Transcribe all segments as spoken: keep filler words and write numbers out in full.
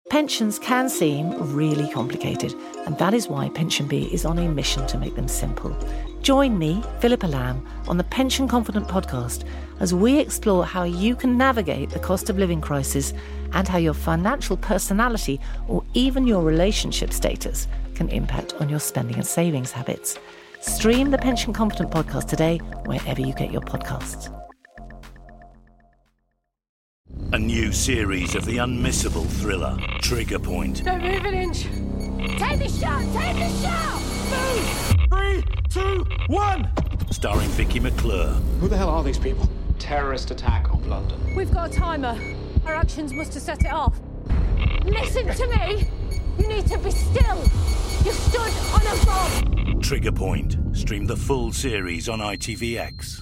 Pensions can seem really complicated, and that is why PensionBee is on a mission to make them simple. Join me, Philippa Lamb, on the Pension Confident podcast as we explore how you can navigate the cost of living crisis and how your financial personality or even your relationship status can impact on your spending and savings habits. Stream the Pension Confident podcast today wherever you get your podcasts. A new series of the unmissable thriller, Trigger Point. Don't move an inch. Take the shot! Take the shot! Move! Three, two, one! Starring Vicky McClure. Who the hell are these people? Terrorist attack on London. We've got a timer. Our actions must have set it off. Listen to me! You need to be still! You stood on a bomb! Trigger Point. Stream the full series on I T V X.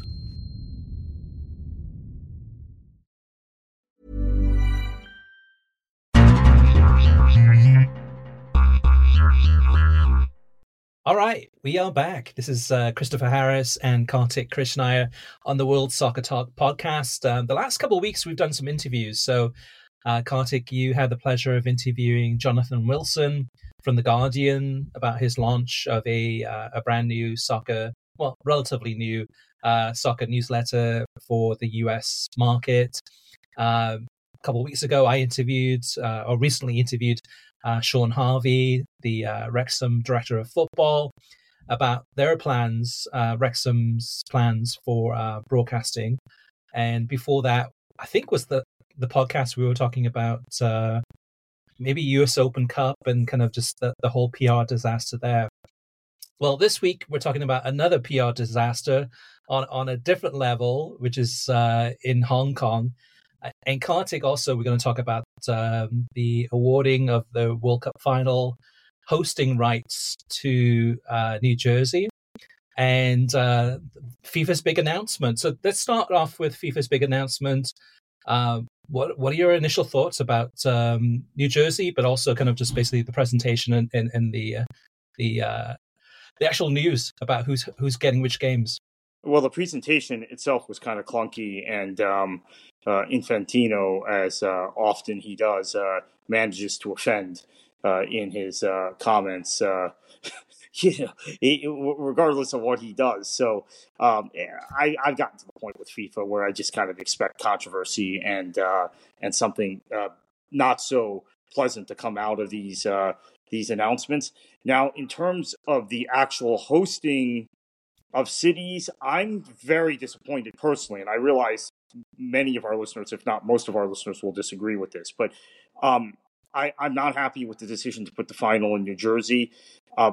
All right, we are back. This is uh, Christopher Harris and Kartik Krishnaiyer on the World Soccer Talk podcast. Uh, the last couple of weeks, we've done some interviews. So, uh, Kartik, you had the pleasure of interviewing Jonathan Wilson from The Guardian about his launch of a uh, a brand new soccer, well, relatively new uh, soccer newsletter for the U S market. Uh, a couple of weeks ago, I interviewed, uh, or recently interviewed, Uh, Sean Harvey, the uh, Wrexham director of football, about their plans, uh, Wrexham's plans for uh, broadcasting. And before that, I think was the, the podcast we were talking about uh, maybe U S Open Cup and kind of just the, the whole P R disaster there. Well, this week we're talking about another P R disaster on, on a different level, which is uh, in Hong Kong. And Kartik, also, we're going to talk about um, the awarding of the World Cup final hosting rights to uh, New Jersey and uh, FIFA's big announcement. So let's start off with FIFA's big announcement. Uh, what what are your initial thoughts about um, New Jersey, but also kind of just basically the presentation and, and, and the uh, the uh, the actual news about who's who's getting which games? Well, the presentation itself was kind of clunky, and um, uh, Infantino, as uh, often he does, uh, manages to offend uh, in his uh, comments, uh, you know, it, regardless of what he does. So um, I, I've gotten to the point with FIFA where I just kind of expect controversy and uh, and something uh, not so pleasant to come out of these uh, these announcements. Now, in terms of the actual hosting of cities, I'm very disappointed personally, and I realize many of our listeners, if not most of our listeners, will disagree with this, but um, I, I'm not happy with the decision to put the final in New Jersey. Uh,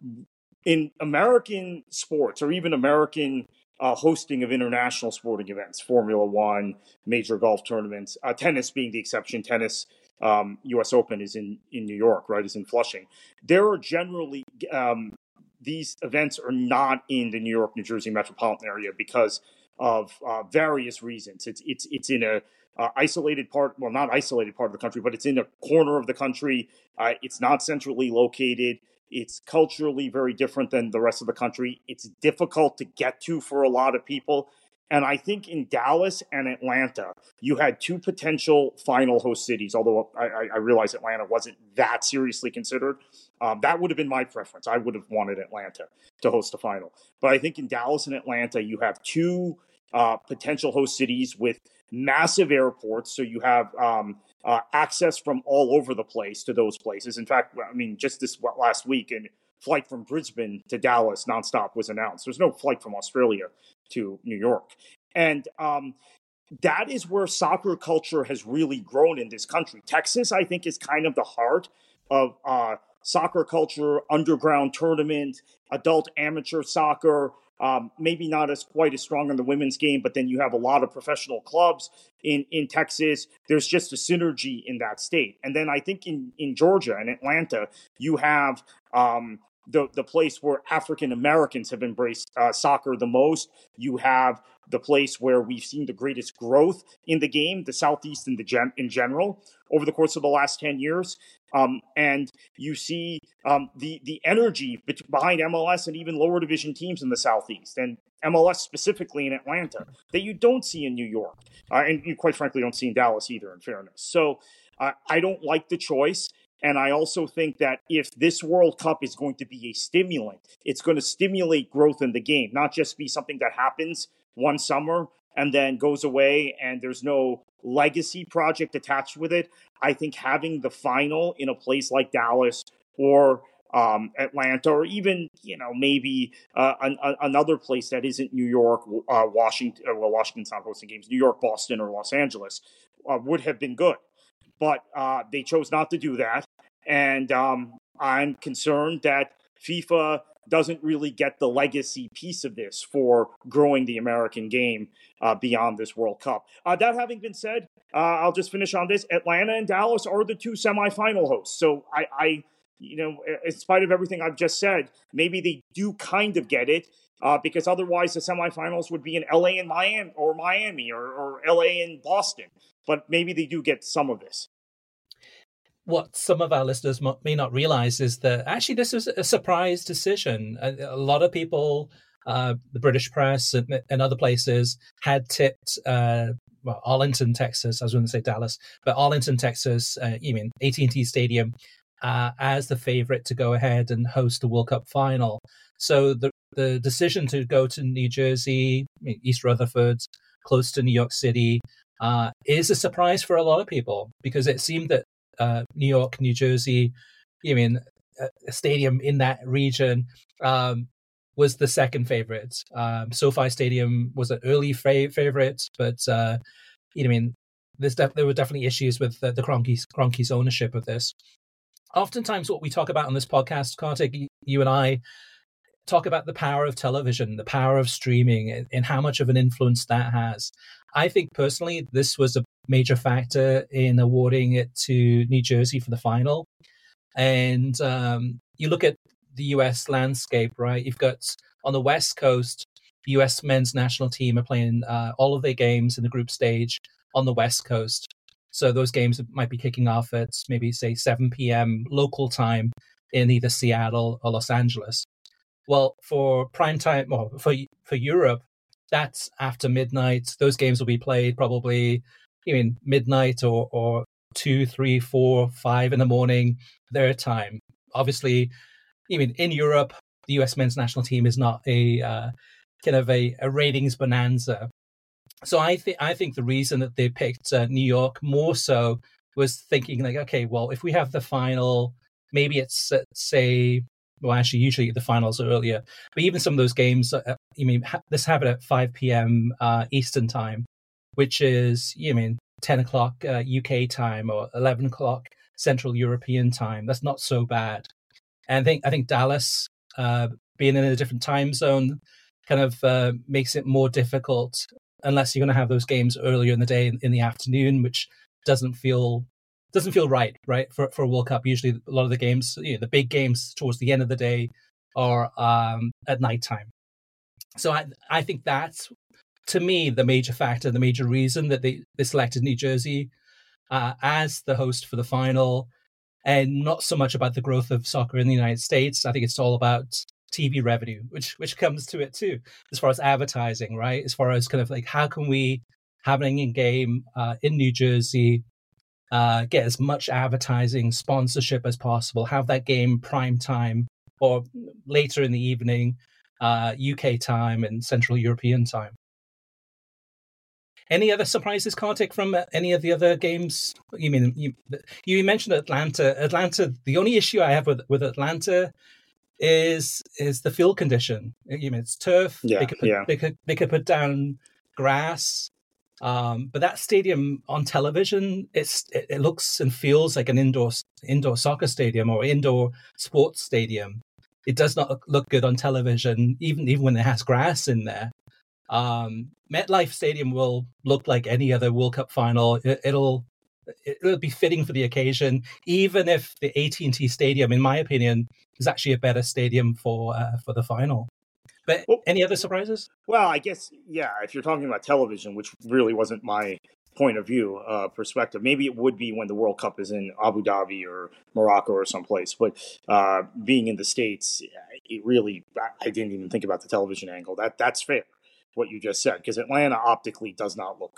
in American sports, or even American uh, hosting of international sporting events, Formula One, major golf tournaments, uh, tennis being the exception, tennis, um, U S Open is in, in New York, right, is in Flushing. There are generally... Um, These events are not in the New York, New Jersey metropolitan area because of uh, various reasons. It's it's it's in a uh, isolated part, well, not isolated part of the country, but it's in a corner of the country. Uh, it's not centrally located. It's culturally very different than the rest of the country. It's difficult to get to for a lot of people. And I think in Dallas and Atlanta, you had two potential final host cities, although I, I realize Atlanta wasn't that seriously considered. Um, that would have been my preference. I would have wanted Atlanta to host the final. But I think in Dallas and Atlanta, you have two uh, potential host cities with massive airports. So you have um, uh, access from all over the place to those places. In fact, I mean, just this last week, a flight from Brisbane to Dallas nonstop was announced. There's no flight from Australia to New York. And um, that is where soccer culture has really grown in this country. Texas, I think, is kind of the heart of uh, soccer culture, underground tournament, adult amateur soccer, um, maybe not as quite as strong in the women's game, but then you have a lot of professional clubs in, in Texas. There's just a synergy in that state. And then I think in, in Georgia and Atlanta, you have um, the, the place where African Americans have embraced uh, soccer the most. You have the place where we've seen the greatest growth in the game, the Southeast in, the gen- in general, over the course of the last ten years. Um, and you see um, the the energy behind M L S and even lower division teams in the Southeast, and M L S specifically in Atlanta, that you don't see in New York. Uh, and you quite frankly don't see in Dallas either, in fairness. So I, I don't like the choice. And I also think that if this World Cup is going to be a stimulant, it's going to stimulate growth in the game, not just be something that happens one summer and then goes away and there's no legacy project attached with it. I think having the final in a place like Dallas or um, Atlanta, or even, you know, maybe uh, an, a, another place that isn't New York, uh, Washington, well, Washington's not hosting games, New York, Boston, or Los Angeles, uh, would have been good. But uh, they chose not to do that. And um, I'm concerned that FIFA doesn't really get the legacy piece of this for growing the American game uh, beyond this World Cup. Uh, that having been said, uh, I'll just finish on this. Atlanta and Dallas are the two semifinal hosts. So I, I, you know, in spite of everything I've just said, maybe they do kind of get it uh, because otherwise the semifinals would be in L A and Miami or Miami or, or L A and Boston. But maybe they do get some of this. What some of our listeners may not realize is that actually this was a surprise decision. A, a lot of people, uh, the British press and, and other places, had tipped uh, well, Arlington, Texas. I was going to say Dallas, but Arlington, Texas, uh, you mean A T and T Stadium, uh, as the favorite to go ahead and host the World Cup final. So the the decision to go to New Jersey, East Rutherford, close to New York City, uh, is a surprise for a lot of people because it seemed that Uh, New York, New Jersey, you mean a stadium in that region um, was the second favorite. Um, SoFi Stadium was an early fa- favorite, but uh, you know, I mean, there's def- there were definitely issues with the, the Kroenkes, Kroenkes ownership of this. Oftentimes, what we talk about on this podcast, Kartik, you and I talk about the power of television, the power of streaming, and, and how much of an influence that has. I think personally, this was a major factor in awarding it to New Jersey for the final. And um, you look at the U S landscape, right? You've got on the West Coast, the U S men's national team are playing uh, all of their games in the group stage on the West Coast. So those games might be kicking off at maybe, say, seven p.m. local time in either Seattle or Los Angeles. Well, for prime time, well, for for Europe, that's after midnight. Those games will be played probably, you mean, midnight or, or two, three, four, five in the morning, their time. Obviously, you mean, in Europe, the U S men's national team is not a uh, kind of a, a ratings bonanza. So I think I think the reason that they picked uh, New York more so was thinking like, okay, well, if we have the final, maybe it's uh, say. Well, actually, usually the finals are earlier. But even some of those games, uh, you mean, ha- let's have it at five p.m. Uh, Eastern time, which is, you mean, ten o'clock uh, U K time or eleven o'clock Central European time. That's not so bad. And I think I think Dallas, uh, being in a different time zone, kind of uh, makes it more difficult unless you're going to have those games earlier in the day, in, in the afternoon, which doesn't feel doesn't feel right, right, for for a World Cup. Usually, a lot of the games, you know, the big games towards the end of the day, are um, at nighttime. So I I think that's, to me, the major factor, the major reason that they, they selected New Jersey uh, as the host for the final, and not so much about the growth of soccer in the United States. I think it's all about T V revenue, which which comes to it too, as far as advertising, right? As far as kind of like, how can we have an in game uh, in New Jersey, uh, get as much advertising sponsorship as possible, have that game prime time or later in the evening, uh, U K time and Central European time. Any other surprises, Kartik, from any of the other games? You mean you, you mentioned Atlanta. Atlanta. The only issue I have with, with Atlanta is is the field condition. You mean, it's turf. Yeah, they could put, yeah. they could they could put down grass, um, but that stadium on television, it's it, it looks and feels like an indoor indoor soccer stadium or indoor sports stadium. It does not look good on television, even even when it has grass in there. Um, MetLife Stadium will look like any other World Cup final. It, it'll it'll be fitting for the occasion, even if the A T and T Stadium, in my opinion, is actually a better stadium for uh, for the final. But well, any other surprises? Well, I guess, yeah, if you're talking about television, which really wasn't my point of view, uh, perspective, maybe it would be when the World Cup is in Abu Dhabi or Morocco or someplace. But uh, being in the States, it really, I didn't even think about the television angle. That That's fair, what you just said, because Atlanta optically does not look good.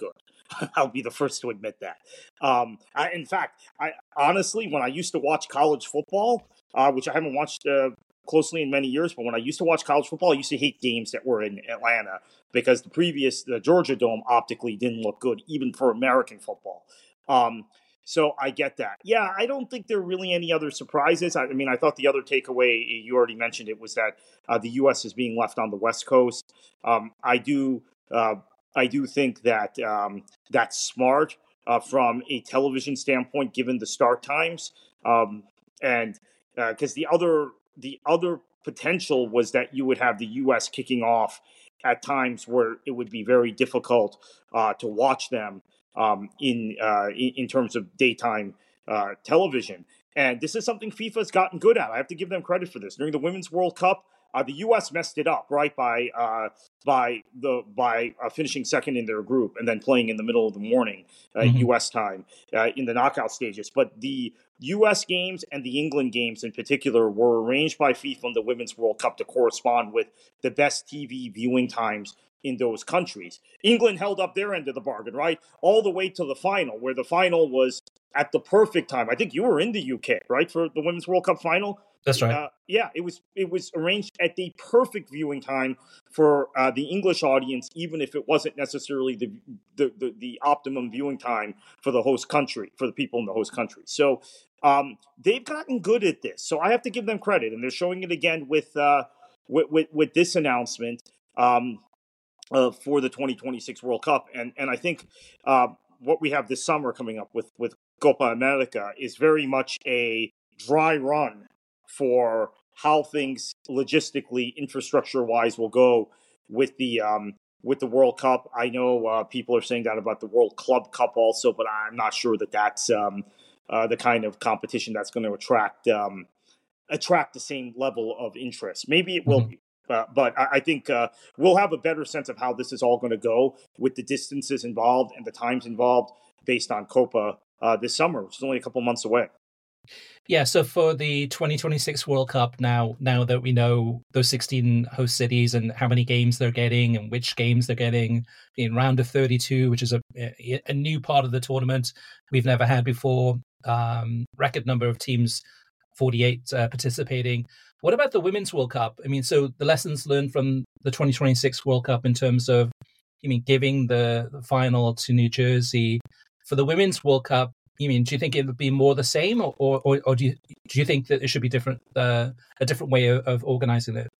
I'll be the first to admit that. Um, I, in fact, I honestly, when I used to watch college football, uh, which I haven't watched uh, closely in many years, but when I used to watch college football, I used to hate games that were in Atlanta because the previous, the Georgia Dome optically didn't look good, even for American football. Um, so I get that. Yeah, I don't think there are really any other surprises. I, I mean, I thought the other takeaway, you already mentioned it, was that uh, the U S is being left on the West Coast. Um, I do... Uh, I do think that um, that's smart uh, from a television standpoint, given the start times, um, and because uh, the other the other potential was that you would have the U S kicking off at times where it would be very difficult uh, to watch them um, in, uh, in in terms of daytime uh, television. And this is something FIFA has gotten good at. I have to give them credit for this. During the Women's World Cup, Uh, the U S messed it up, right, by uh, by the by uh, finishing second in their group and then playing in the middle of the morning, uh, mm-hmm. U S time, uh, in the knockout stages. But the U S games and the England games in particular were arranged by FIFA in the Women's World Cup to correspond with the best T V viewing times in those countries. England held up their end of the bargain, right, all the way to the final, where the final was at the perfect time. I think you were in the U K, right, for the Women's World Cup final? That's right. Uh, yeah, it was it was arranged at the perfect viewing time for uh, the English audience, even if it wasn't necessarily the, the the the optimum viewing time for the host country, for the people in the host country. So um, they've gotten good at this. So I have to give them credit, and they're showing it again with uh, with, with with this announcement um, uh, for the twenty twenty-six World Cup. And and I think uh, what we have this summer coming up with with Copa America is very much a dry run for how things logistically, infrastructure-wise, will go with the um, with the World Cup. I know uh, people are saying that about the World Club Cup also, but I'm not sure that that's um, uh, the kind of competition that's going to attract um, attract the same level of interest. Maybe it will mm-hmm. be, uh, but I, I think uh, we'll have a better sense of how this is all going to go with the distances involved and the times involved based on Copa uh, this summer, which is only a couple months away. Yeah, so for the twenty twenty-six World Cup, now now that we know those sixteen host cities and how many games they're getting and which games they're getting in round of thirty-two, which is a a new part of the tournament we've never had before, um, record number of teams, forty-eight uh, participating. What about the Women's World Cup? I mean, so the lessons learned from the twenty twenty-six World Cup in terms of, I mean, giving the, the final to New Jersey. For the Women's World Cup, you mean, do you think it would be more the same, or or, or do you do you think that it should be different, uh, a different way of, of organizing it?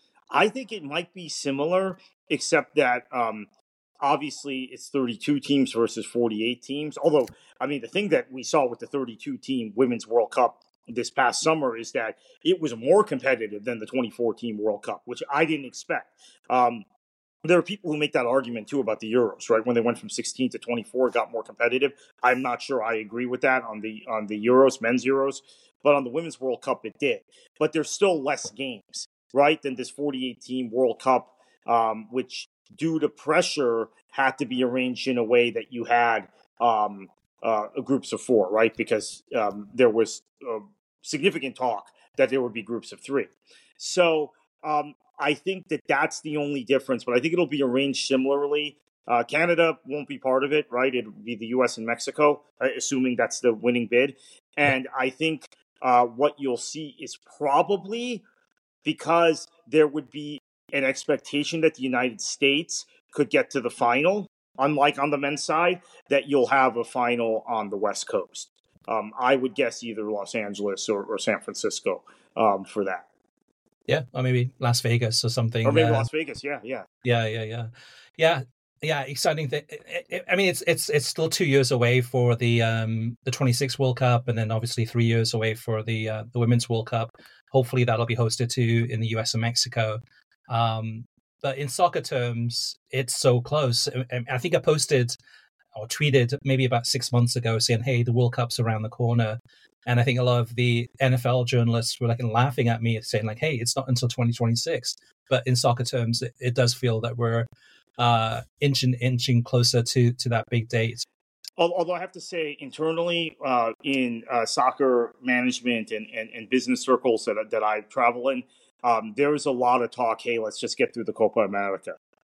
I think it might be similar, except that um, obviously it's thirty-two teams versus forty-eight teams. Although, I mean, the thing that we saw with the thirty-two team Women's World Cup this past summer is that it was more competitive than the twenty-four team World Cup, which I didn't expect. Um, There are people who make that argument, too, about the Euros, right? When they went from sixteen to twenty-four, it got more competitive. I'm not sure I agree with that on the on the Euros, men's Euros. But on the Women's World Cup, it did. But there's still less games, right, than this forty-eight team World Cup, um, which, due to pressure, had to be arranged in a way that you had um, uh, groups of four, right? Because um, there was uh, significant talk that there would be groups of three. So Um, I think that that's the only difference, but I think it'll be arranged similarly. Uh, Canada won't be part of it, right? It'll be the U S and Mexico, assuming that's the winning bid. And I think uh, what you'll see is probably because there would be an expectation that the United States could get to the final, unlike on the men's side, that you'll have a final on the West Coast. Um, I would guess either Los Angeles or, or San Francisco um, for that. Yeah, or maybe Las Vegas or something. Or maybe uh, Las Vegas, yeah, yeah. Yeah, yeah, yeah. Yeah, yeah, exciting. Th- I mean, it's it's it's still two years away for the um, the twenty-six World Cup, and then obviously three years away for the uh, the Women's World Cup. Hopefully that'll be hosted too in the U S and Mexico. Um, but in soccer terms, it's so close. I, I think I posted or tweeted maybe about six months ago saying, hey, the World Cup's around the corner. And I think a lot of the N F L journalists were like laughing at me saying like, hey, it's not until twenty twenty-six. But in soccer terms, it, it does feel that we're uh, inching, inching closer to, to that big date. Although I have to say, internally uh, in uh, soccer management and, and, and business circles that that I travel in, um, there is a lot of talk, hey, let's just get through the Copa America.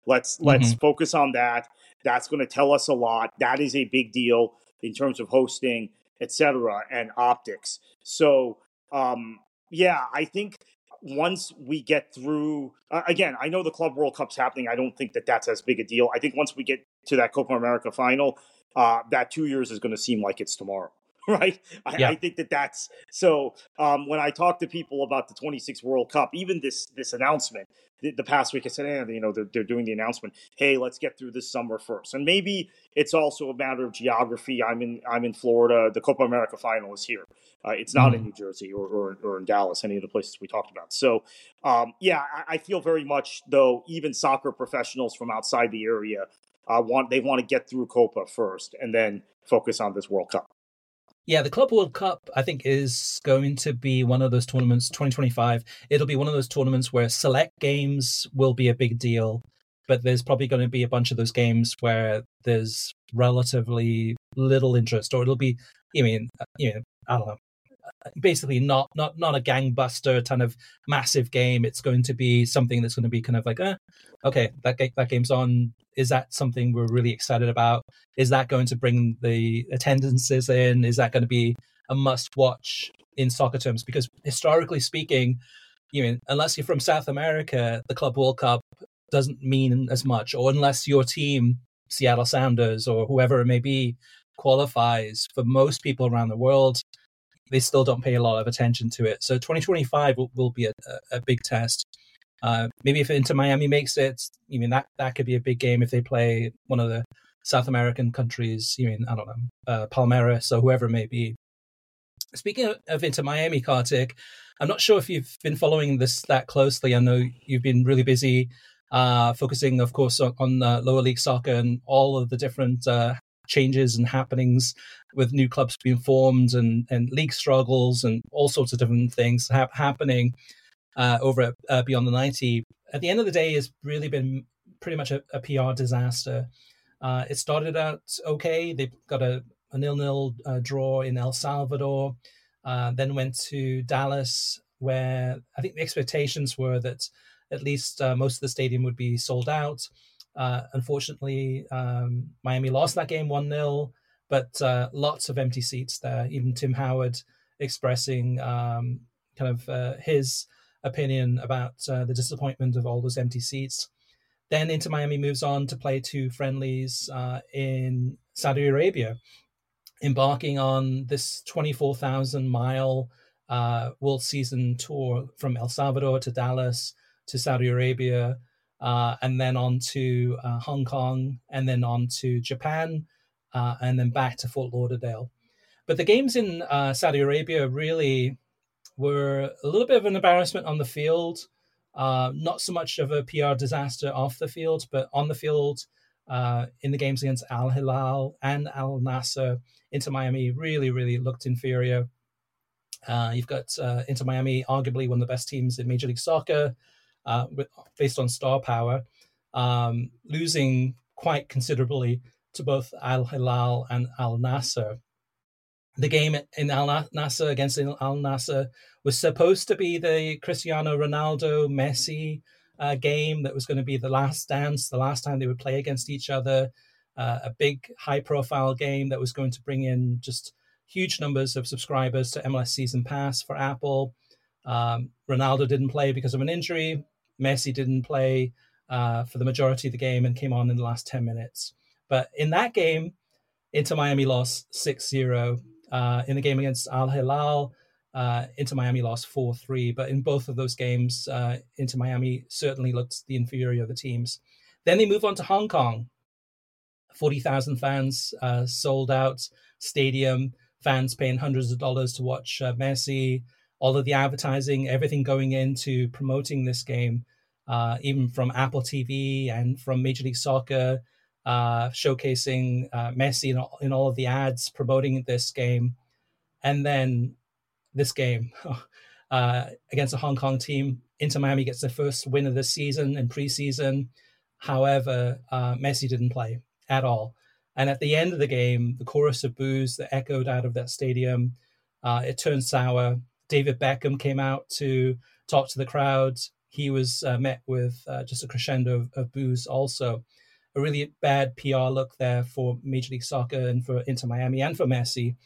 Let's Mm-hmm. let's focus on that. That's going to tell us a lot. That is a big deal in terms of hosting, et cetera, and optics. So, um, yeah, I think once we get through, uh, again, I know the Club World Cup's happening. I don't think that that's as big a deal. I think once we get to that Copa America final, uh, that two years is going to seem like it's tomorrow. Right. I, Yeah. I think that that's so um, when I talk to people about the twenty-six World Cup, even this this announcement the, the past week, I said, eh, you know, they're, they're doing the announcement. Hey, let's get through this summer first. And maybe it's also a matter of geography. I'm in I'm in Florida. The Copa America final is here. Uh, it's not Mm. in New Jersey or, or, or in Dallas, any of the places we talked about. So, um, yeah, I, I feel very much, though, even soccer professionals from outside the area uh, want they want to get through Copa first and then focus on this World Cup. Yeah, the Club World Cup, I think, is going to be one of those tournaments, twenty twenty-five. It'll be one of those tournaments where select games will be a big deal, but there's probably going to be a bunch of those games where there's relatively little interest, or it'll be, I mean, you know, I don't know, basically not not not a gangbuster kind of massive game. It's going to be something that's going to be kind of like, eh, okay, that ga- that game's on. Is that something we're really excited about? Is that going to bring the attendances in? Is that going to be a must-watch in soccer terms? Because historically speaking, you know, unless you're from South America, the Club World Cup doesn't mean as much, or unless your team, Seattle Sounders or whoever it may be, qualifies, for most people around the world, they still don't pay a lot of attention to it. So twenty twenty-five will, will be a, a big test. Uh, maybe if Inter Miami makes it, you mean that, that could be a big game if they play one of the South American countries. You mean, I don't know, uh, Palmeiras or whoever it may be. Speaking of, of Inter Miami, Kartik, I'm not sure if you've been following this that closely. I know you've been really busy uh, focusing, of course, on, on uh, lower league soccer and all of the different uh, changes and happenings with new clubs being formed and, and league struggles and all sorts of different things ha- happening. Uh, over at uh, Beyond the ninety, at the end of the day, has really been pretty much a, a P R disaster. Uh, it started out okay. They got a, a nil-nil uh, draw in El Salvador, uh, then went to Dallas, where I think the expectations were that at least uh, most of the stadium would be sold out. Uh, unfortunately, um, Miami lost that game one-nil, but uh, lots of empty seats there. Even Tim Howard expressing um, kind of uh, his opinion about uh, the disappointment of all those empty seats. Then Inter Miami moves on to play two friendlies uh, in Saudi Arabia, embarking on this twenty-four thousand mile uh, World Season tour from El Salvador to Dallas to Saudi Arabia, uh, and then on to uh, Hong Kong, and then on to Japan, uh, and then back to Fort Lauderdale. But the games in uh, Saudi Arabia really were a little bit of an embarrassment on the field, uh, not so much of a P R disaster off the field, but on the field, uh, in the games against Al Hilal and Al Nassr, Inter Miami really, really looked inferior. Uh, you've got uh, Inter Miami, arguably one of the best teams in Major League Soccer, uh, with, based on star power, um, losing quite considerably to both Al Hilal and Al Nassr. The game in Al Nassr against Al Nassr was supposed to be the Cristiano Ronaldo Messi uh, game that was going to be the last dance, the last time they would play against each other, uh, a big high-profile game that was going to bring in just huge numbers of subscribers to M L S Season Pass for Apple. Um, Ronaldo didn't play because of an injury. Messi didn't play uh, for the majority of the game and came on in the last ten minutes. But in that game, Inter Miami lost six zero. Uh, in the game against Al Hilal, uh, Inter Miami lost four three. But in both of those games, uh, Inter Miami certainly looked the inferior of the teams. Then they move on to Hong Kong. forty thousand fans, uh, sold out stadium, fans paying hundreds of dollars to watch uh, Messi, all of the advertising, everything going into promoting this game, uh, even from Apple T V and from Major League Soccer, uh, showcasing uh, Messi in all, in all of the ads promoting this game. And then this game uh, against a Hong Kong team, Inter Miami gets their first win of the season in preseason. However, uh, Messi didn't play at all. And at the end of the game, the chorus of boos that echoed out of that stadium, uh, it turned sour. David Beckham came out to talk to the crowd. he was uh, met with uh, just a crescendo of, of boos also. A really bad P R look there for Major League Soccer and for Inter Miami and for Messi.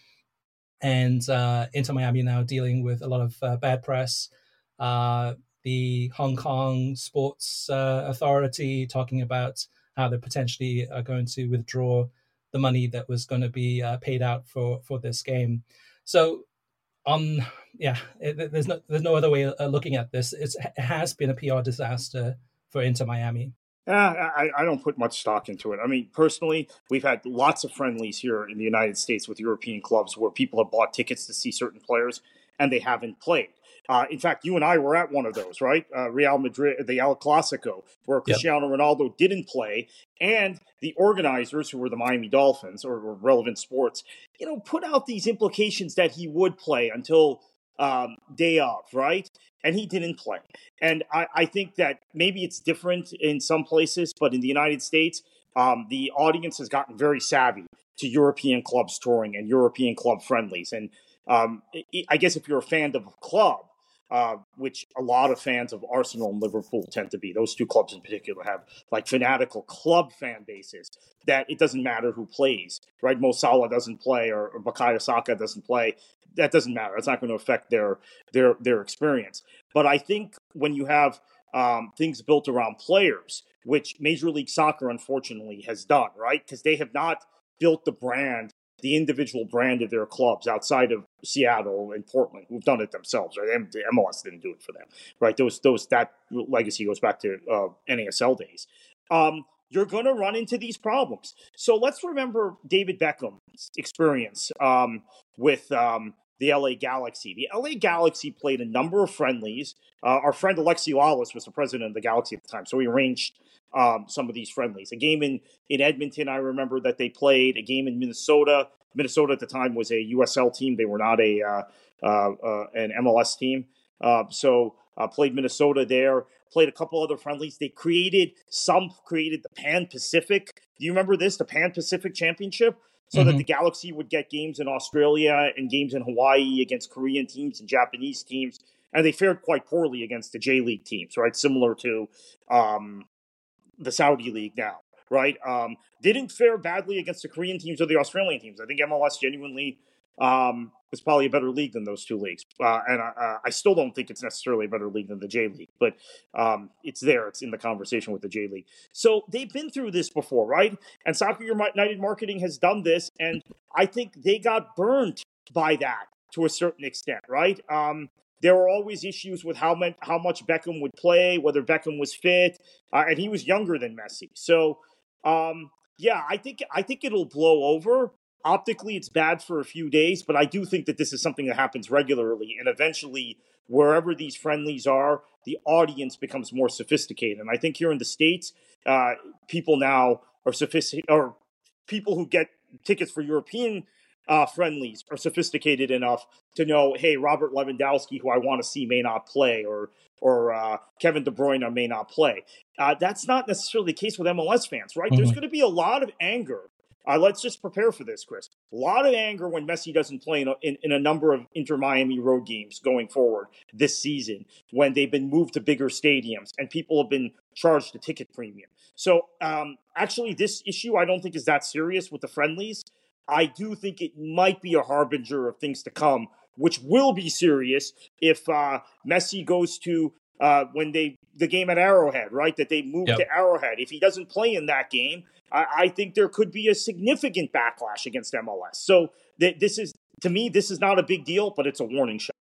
And uh, Inter Miami now dealing with a lot of uh, bad press. Uh, the Hong Kong Sports uh, Authority talking about how they potentially are going to withdraw the money that was going to be uh, paid out for, for this game. So, um, yeah, it, there's no there's no other way of looking at this. It's, it has been a P R disaster for Inter Miami. Uh, I, I don't put much stock into it. I mean, personally, we've had lots of friendlies here in the United States with European clubs where people have bought tickets to see certain players and they haven't played. Uh, in fact, you and I were at one of those, right? Uh, Real Madrid, the El Clasico, where Cristiano yep. Ronaldo didn't play, and the organizers, who were the Miami Dolphins or, or Relevant Sports, you know, put out these implications that he would play until um, day of, right? And he didn't play. And I, I think that maybe it's different in some places, but in the United States, um, the audience has gotten very savvy to European clubs touring and European club friendlies. And um, I guess if you're a fan of a club, uh, which a lot of fans of Arsenal and Liverpool tend to be, those two clubs in particular have like fanatical club fan bases, that it doesn't matter who plays, right? Mo Salah doesn't play or, or Bukayo Saka doesn't play. That doesn't matter. It's not going to affect their their their experience. But I think when you have um, things built around players, which Major League Soccer unfortunately has done, right? Because they have not built the brand, the individual brand of their clubs outside of Seattle and Portland, who've done it themselves, right? The M L S didn't do it for them, right? Those those that legacy goes back to uh, N A S L days. Um, you're going to run into these problems. So let's remember David Beckham's experience um, with um, the L A Galaxy. The L A Galaxy played a number of friendlies. Uh, our friend Alexi Lawless was the president of the Galaxy at the time, so he arranged um, some of these friendlies. A game in, in Edmonton, I remember that they played. A game in Minnesota. Minnesota at the time was a U S L team. They were not a uh, uh, uh, an M L S team. Uh, so uh, played Minnesota there. Played a couple other friendlies. They created, some created the Pan-Pacific. Do you remember this? The Pan-Pacific Championship? So mm-hmm. that the Galaxy would get games in Australia and games in Hawaii against Korean teams and Japanese teams. And they fared quite poorly against the J-League teams, right? Similar to um, the Saudi League now, right? Um, didn't fare badly against the Korean teams or the Australian teams. I think M L S genuinely um, was probably a better league than those two leagues. Uh, and uh, I still don't think it's necessarily a better league than the J-League, but um, it's there. It's in the conversation with the J-League. So they've been through this before, right? And Soccer United Marketing has done this, and I think they got burned by that to a certain extent, right? Um, there were always issues with how, much, how much Beckham would play, whether Beckham was fit, uh, and he was younger than Messi. So, um, yeah, I think I think it'll blow over. Optically, it's bad for a few days, but I do think that this is something that happens regularly. And eventually, wherever these friendlies are, the audience becomes more sophisticated. And I think here in the States, uh, people now are sophisticated, or people who get tickets for European uh, friendlies are sophisticated enough to know, hey, Robert Lewandowski, who I want to see, may not play, or or uh, Kevin De Bruyne may not play. Uh, that's not necessarily the case with M L S fans, right? Mm-hmm. There's going to be a lot of anger. Uh, let's just prepare for this, Chris. A lot of anger when Messi doesn't play in a, in, in a number of Inter-Miami road games going forward this season, when they've been moved to bigger stadiums and people have been charged a ticket premium. So um, actually, this issue I don't think is that serious with the friendlies. I do think it might be a harbinger of things to come, which will be serious if uh, Messi goes to uh, when they the game at Arrowhead, right? That they move yep. to Arrowhead. If he doesn't play in that game, I, I think there could be a significant backlash against M L S. So th- this is, to me, this is not a big deal, but it's a warning shot.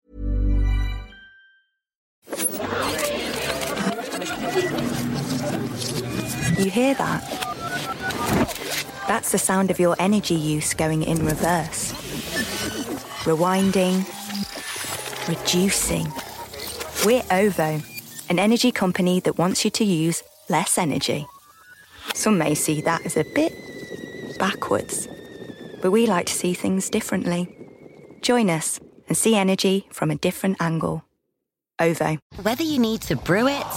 You hear that? That's the sound of your energy use going in reverse. Rewinding, reducing. We're OVO, an energy company that wants you to use less energy. Some may see that as a bit backwards, but we like to see things differently. Join us and see energy from a different angle. OVO. Whether you need to brew it,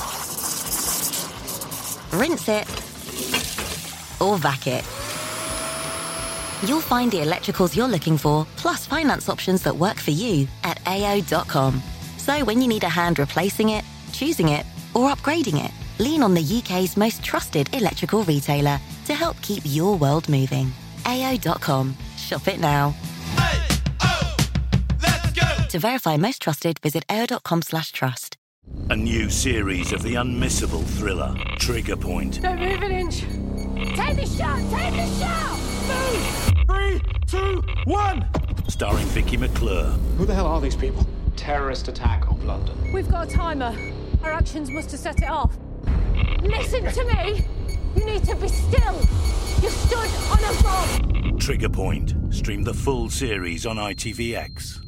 rinse it, or vac it, you'll find the electricals you're looking for, plus finance options that work for you at A O dot com. So when you need a hand replacing it, choosing it, or upgrading it, lean on the U K's most trusted electrical retailer to help keep your world moving. A O dot com. Shop it now. Hey, oh, let's go! To verify most trusted, visit A O dot com slash trust. A new series of the unmissable thriller, Trigger Point. Don't move an inch. Take the shot! Take the shot! Move! Three, two, one! Starring Vicky McClure. Who the hell are these people? Terrorist attack on London. We've got a timer. Our actions must have set it off. Listen to me! You need to be still! You stood on a bomb! Trigger Point. Stream the full series on I T V X.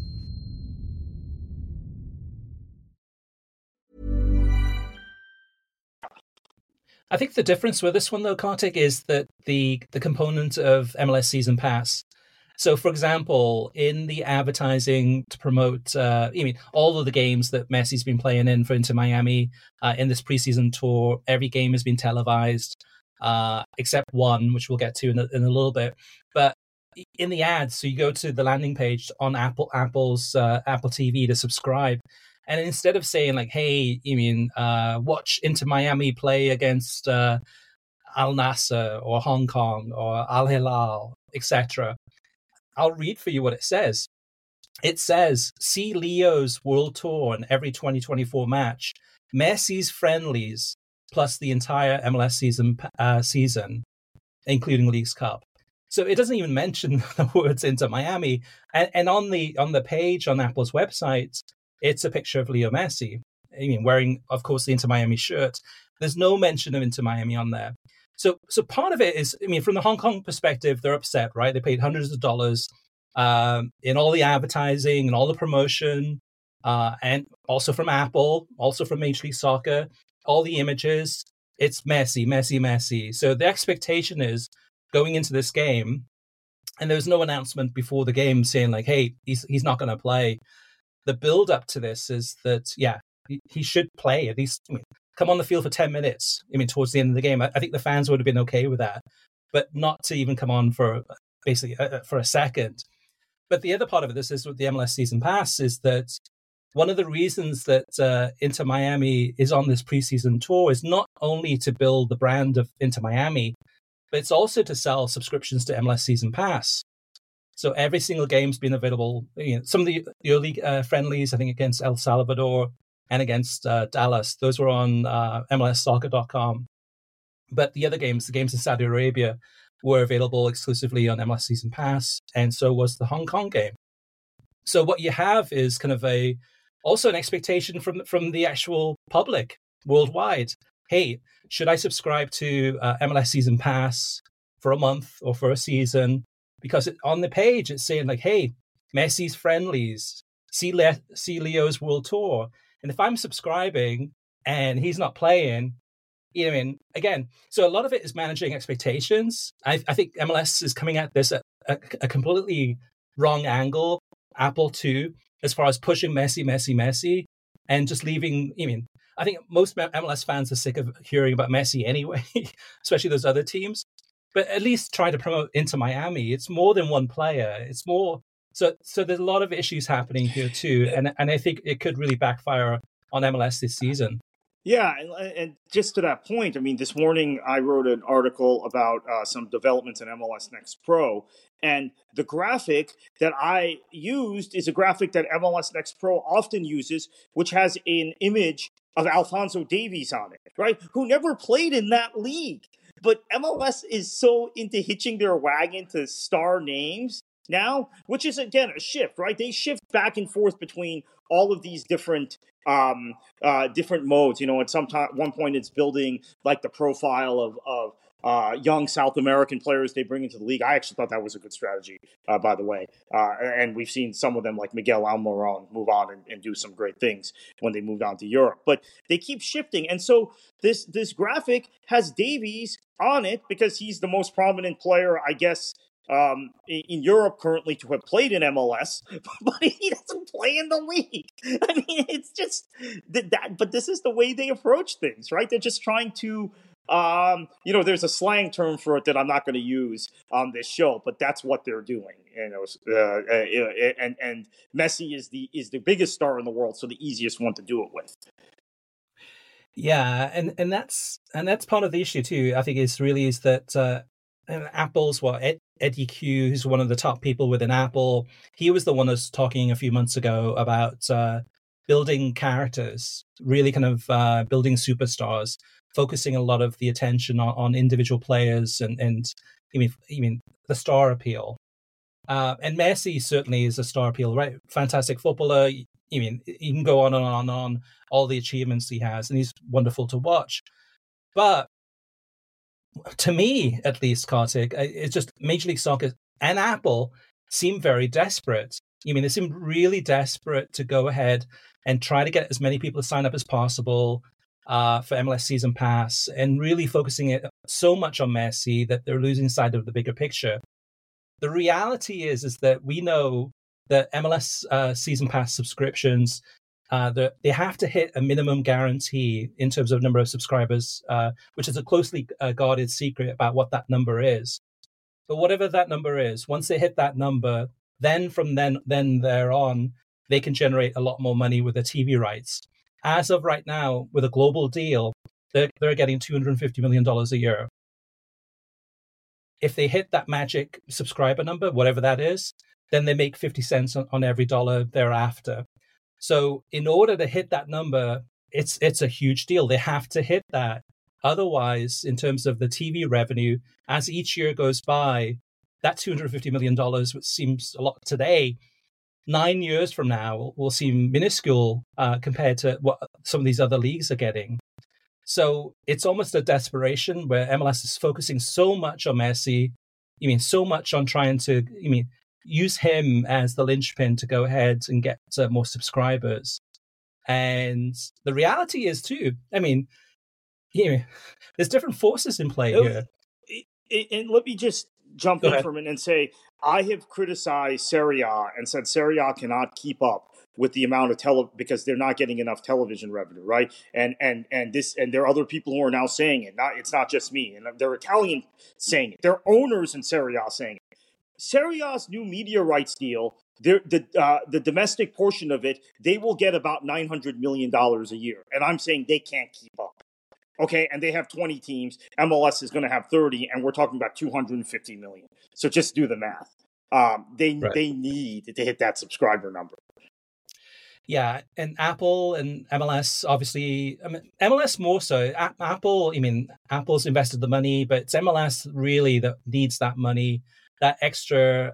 I think the difference with this one, though, Kartik, is that the the component of M L S Season Pass. So, for example, in the advertising to promote, uh, I mean, all of the games that Messi's been playing in for Inter Miami uh, in this preseason tour, every game has been televised, uh, except one, which we'll get to in a, in a little bit. But in the ads, so you go to the landing page on Apple Apple's uh, Apple T V to subscribe. And instead of saying like, hey, you mean, uh, watch Inter Miami play against uh, Al Nassr or Hong Kong or Al Hilal, et cetera, I'll read for you what it says. It says, see Leo's World Tour in every twenty twenty-four match, Messi's friendlies, plus the entire M L S season, uh, season, including Leagues Cup. So it doesn't even mention the words Inter Miami. And, and on the on the page on Apple's website, it's a picture of Leo Messi, I mean, wearing, of course, the Inter Miami shirt. There's no mention of Inter Miami on there. So so part of it is, I mean, from the Hong Kong perspective, they're upset, right? They paid hundreds of dollars um, in all the advertising and all the promotion, uh, and also from Apple, also from Major League Soccer, all the images. It's Messi, Messi, Messi. So the expectation is going into this game, and there was no announcement before the game saying like, hey, he's he's not going to play. The build up to this is that, yeah, he, he should play at least, I mean, come on the field for ten minutes. I mean, towards the end of the game. I, I think the fans would have been okay with that, but not to even come on for basically uh, for a second. But the other part of this is with the M L S Season Pass is that one of the reasons that uh, Inter Miami is on this preseason tour is not only to build the brand of Inter Miami, but it's also to sell subscriptions to M L S Season Pass. So every single game's been available. You know, some of the, the early uh, friendlies, I think, against El Salvador and against uh, Dallas, those were on uh, M L S soccer dot com. But the other games, the games in Saudi Arabia, were available exclusively on M L S Season Pass, and so was the Hong Kong game. So what you have is kind of a also an expectation from from the actual public worldwide. Hey, should I subscribe to uh, M L S Season Pass for a month or for a season? Because it, on the page, it's saying like, hey, Messi's friendlies, see, Le- see Leo's World Tour. And if I'm subscribing and he's not playing, you know, I mean, again, so a lot of it is managing expectations. I, I think M L S is coming at this at a, a completely wrong angle, Apple too, as far as pushing Messi, Messi, Messi, and just leaving, I mean, I think most M L S fans are sick of hearing about Messi anyway, especially those other teams. But at least try to promote Inter Miami. It's more than one player. It's more so. So there's a lot of issues happening here too, and and I think it could really backfire on M L S this season. Yeah, and, and just to that point, I mean, this morning I wrote an article about uh, some developments in M L S Next Pro, and the graphic that I used is a graphic that M L S Next Pro often uses, which has an image of Alphonso Davies on it, right? Who never played in that league. But M L S is so into hitching their wagon to star names now, which is, again, a shift, right? They shift back and forth between all of these different um, uh, different modes. You know, at some time, one point it's building like the profile of, of uh, young South American players they bring into the league. I actually thought that was a good strategy, uh, by the way. Uh, and we've seen some of them like Miguel Almiron move on and, and do some great things when they moved on to Europe. But they keep shifting. And so this this graphic has Davies on it because he's the most prominent player, I guess, um, in, in Europe currently to have played in M L S, but he doesn't play in the league. I mean, it's just that, that but this is the way they approach things, right? They're just trying to, um, you know, there's a slang term for it that I'm not going to use on this show, but that's what they're doing. You know, uh, uh, and and Messi is the is the biggest star in the world, so the easiest one to do it with. Yeah, and, and that's and that's part of the issue too. I think is really is that uh, Apple's what Ed, Eddie Q, who's one of the top people within Apple, he was the one who was talking a few months ago about uh, building characters, really kind of uh, building superstars, focusing a lot of the attention on, on individual players and and I mean I mean the star appeal. Uh, and Messi certainly is a star appeal, right? Fantastic footballer. I mean, you can go on and on and on, all the achievements he has, and he's wonderful to watch. But to me, at least, Kartik, it's just Major League Soccer and Apple seem very desperate. I mean, they seem really desperate to go ahead and try to get as many people to sign up as possible uh, for M L S Season Pass, and really focusing it so much on Messi that they're losing sight of the bigger picture. The reality is, is that we know that M L S uh, Season Pass subscriptions, uh, the, they have to hit a minimum guarantee in terms of number of subscribers, uh, which is a closely uh, guarded secret about what that number is. But whatever that number is, once they hit that number, then from then then there on, they can generate a lot more money with the T V rights. As of right now, with a global deal, they're, they're getting two hundred fifty million dollars a year. If they hit that magic subscriber number, whatever that is, then they make fifty cents on, on every dollar thereafter. So in order to hit that number, it's it's a huge deal. They have to hit that. Otherwise, in terms of the T V revenue, as each year goes by, that two hundred fifty million dollars, which seems a lot today, nine years from now will, will seem minuscule uh, compared to what some of these other leagues are getting. So it's almost a desperation where M L S is focusing so much on Messi. I mean, so much on trying to, I mean, use him as the linchpin to go ahead and get uh, more subscribers. And the reality is too, I mean, you know, there's different forces in play here. And let me just jump Go in ahead. for a minute and say, I have criticized Serie A and said Serie A cannot keep up with the amount of tele because they're not getting enough television revenue, right? And and and this and there are other people who are now saying it. Not it's not just me, and they're Italian saying it. They're owners in Serie A saying it. Serie A's new media rights deal, the uh, the domestic portion of it, they will get about nine hundred million dollars a year, and I'm saying they can't keep up. Okay, and they have twenty teams. M L S is going to have thirty, and we're talking about two hundred fifty million. So just do the math. Um, they Right. they need to hit that subscriber number. Yeah, and Apple and M L S, obviously, I mean, M L S more so. A- Apple, I mean, Apple's invested the money, but it's M L S really that needs that money, that extra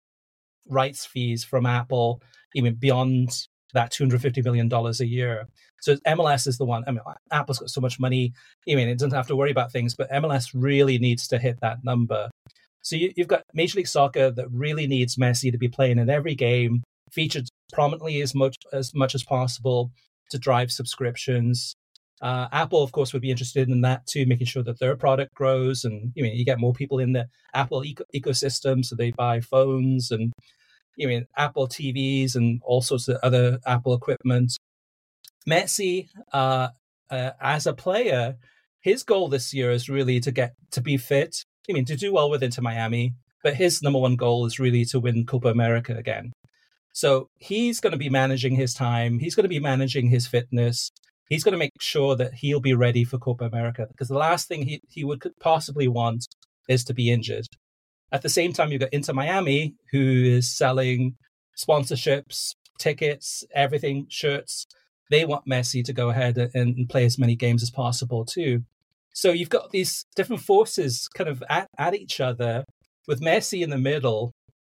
rights fees from Apple, even beyond that two hundred fifty million dollars a year. So M L S is the one. I mean, Apple's got so much money, I mean, it doesn't have to worry about things, but M L S really needs to hit that number. So you, you've got Major League Soccer that really needs Messi to be playing in every game, featured prominently as much as much as possible to drive subscriptions. Uh, Apple, of course, would be interested in that too, making sure that their product grows, and you know, you get more people in the Apple eco- ecosystem, so they buy phones and you know, Apple T Vs and all sorts of other Apple equipment. Messi, uh, uh, as a player, his goal this year is really to get to be fit. I mean, to do well with Inter Miami, but his number one goal is really to win Copa America again. So he's going to be managing his time. He's going to be managing his fitness. He's going to make sure that he'll be ready for Copa America, because the last thing he, he would could possibly want is to be injured. At the same time, you've got Inter Miami, who is selling sponsorships, tickets, everything, shirts. They want Messi to go ahead and, and play as many games as possible too. So you've got these different forces kind of at, at each other, with Messi in the middle.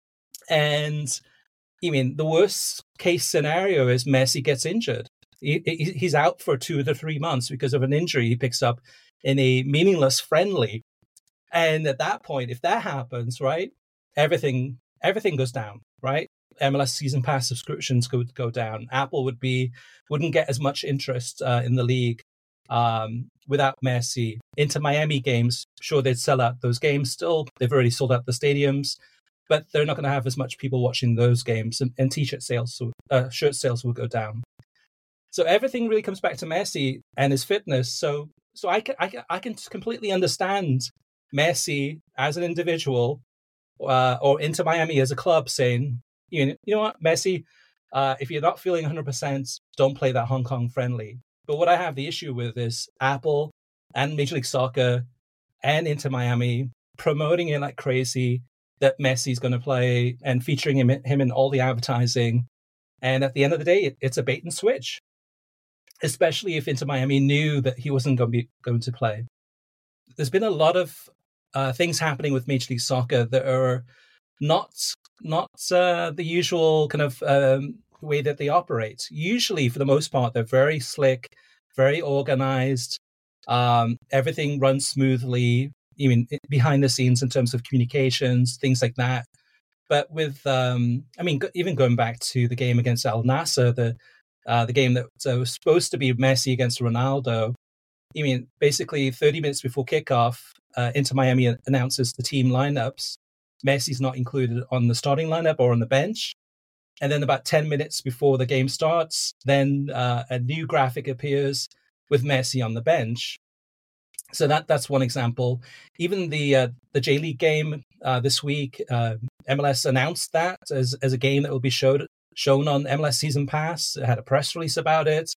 And I mean, the worst case scenario is Messi gets injured. He, he, he's out for two to three months because of an injury he picks up in a meaningless friendly. And at that point, if that happens, right, everything everything goes down, right? M L S season pass subscriptions could go down. Apple would be wouldn't get as much interest uh, in the league um, without Messi. Inter Miami games, sure, they'd sell out those games still. They've already sold out the stadiums, but they're not going to have as much people watching those games, and, and t-shirt sales, uh, shirt sales will go down. So everything really comes back to Messi and his fitness. So, so I can I can, I can completely understand Messi as an individual, uh, or Inter Miami as a club saying, you know, you know what, Messi, uh, if you're not feeling one hundred percent, don't play that Hong Kong friendly. But what I have the issue with is Apple and Major League Soccer and Inter Miami promoting it like crazy that Messi's going to play and featuring him, him in all the advertising. And at the end of the day, it, it's a bait and switch, especially if Inter Miami knew that he wasn't going to be going to play. There's been a lot of uh, things happening with Major League Soccer that are not not uh, the usual kind of um, way that they operate. Usually, for the most part, they're very slick, very organized. Um, everything runs smoothly, even behind the scenes in terms of communications, things like that. But with, um, I mean, even going back to the game against Al Nassr, the uh, the game that uh, was supposed to be Messi against Ronaldo. I mean, basically thirty minutes before kickoff, uh, Inter Miami announces the team lineups. Messi's not included on the starting lineup or on the bench. And then about ten minutes before the game starts, then uh, a new graphic appears with Messi on the bench. So that that's one example. Even the uh, the J League game uh, this week, uh, M L S announced that as as a game that will be showed shown on M L S Season Pass. It had a press release about it.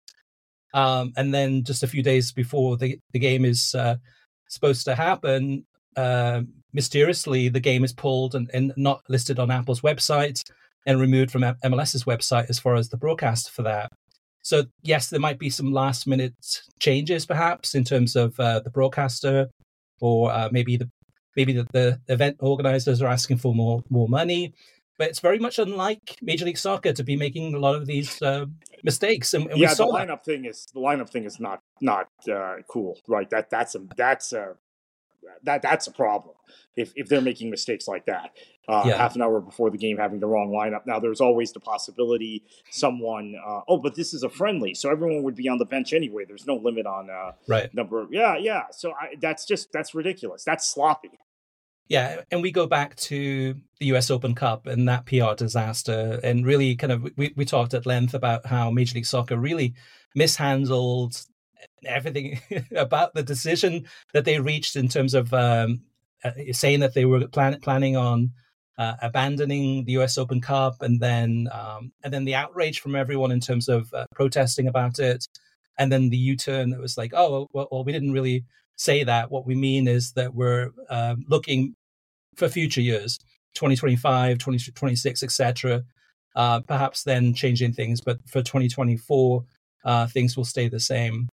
Um, and then just a few days before the, the game is uh, supposed to happen, uh, mysteriously, the game is pulled and, and not listed on Apple's website and removed from MLS's website as far as the broadcast for that. So, yes, there might be some last-minute changes, perhaps, in terms of uh, the broadcaster, or uh, maybe the maybe the, the event organizers are asking for more more money. But it's very much unlike Major League Soccer to be making a lot of these uh, mistakes. And, and yeah, we saw the lineup that. thing is the lineup thing is not not uh, cool, right? That that's a that's a that that's a problem. If if they're making mistakes like that, uh, yeah. half an hour before the game, having the wrong lineup. Now, there's always the possibility someone. Uh, oh, but this is a friendly, so everyone would be on the bench anyway. There's no limit on uh, right number. Of, yeah, yeah. So I, that's just that's ridiculous. That's sloppy. Yeah, and we go back to the U S Open Cup and that P R disaster, and really kind of we, we talked at length about how Major League Soccer really mishandled everything about the decision that they reached in terms of um, uh, saying that they were plan- planning on uh, abandoning the U S Open Cup, and then um, and then the outrage from everyone in terms of uh, protesting about it, and then the U-turn that was like, oh, well, well we didn't really say that. What we mean is that we're uh, looking for future years, twenty twenty-five, twenty twenty-six, et cetera. Uh, perhaps then changing things, but for twenty twenty-four, uh, things will stay the same.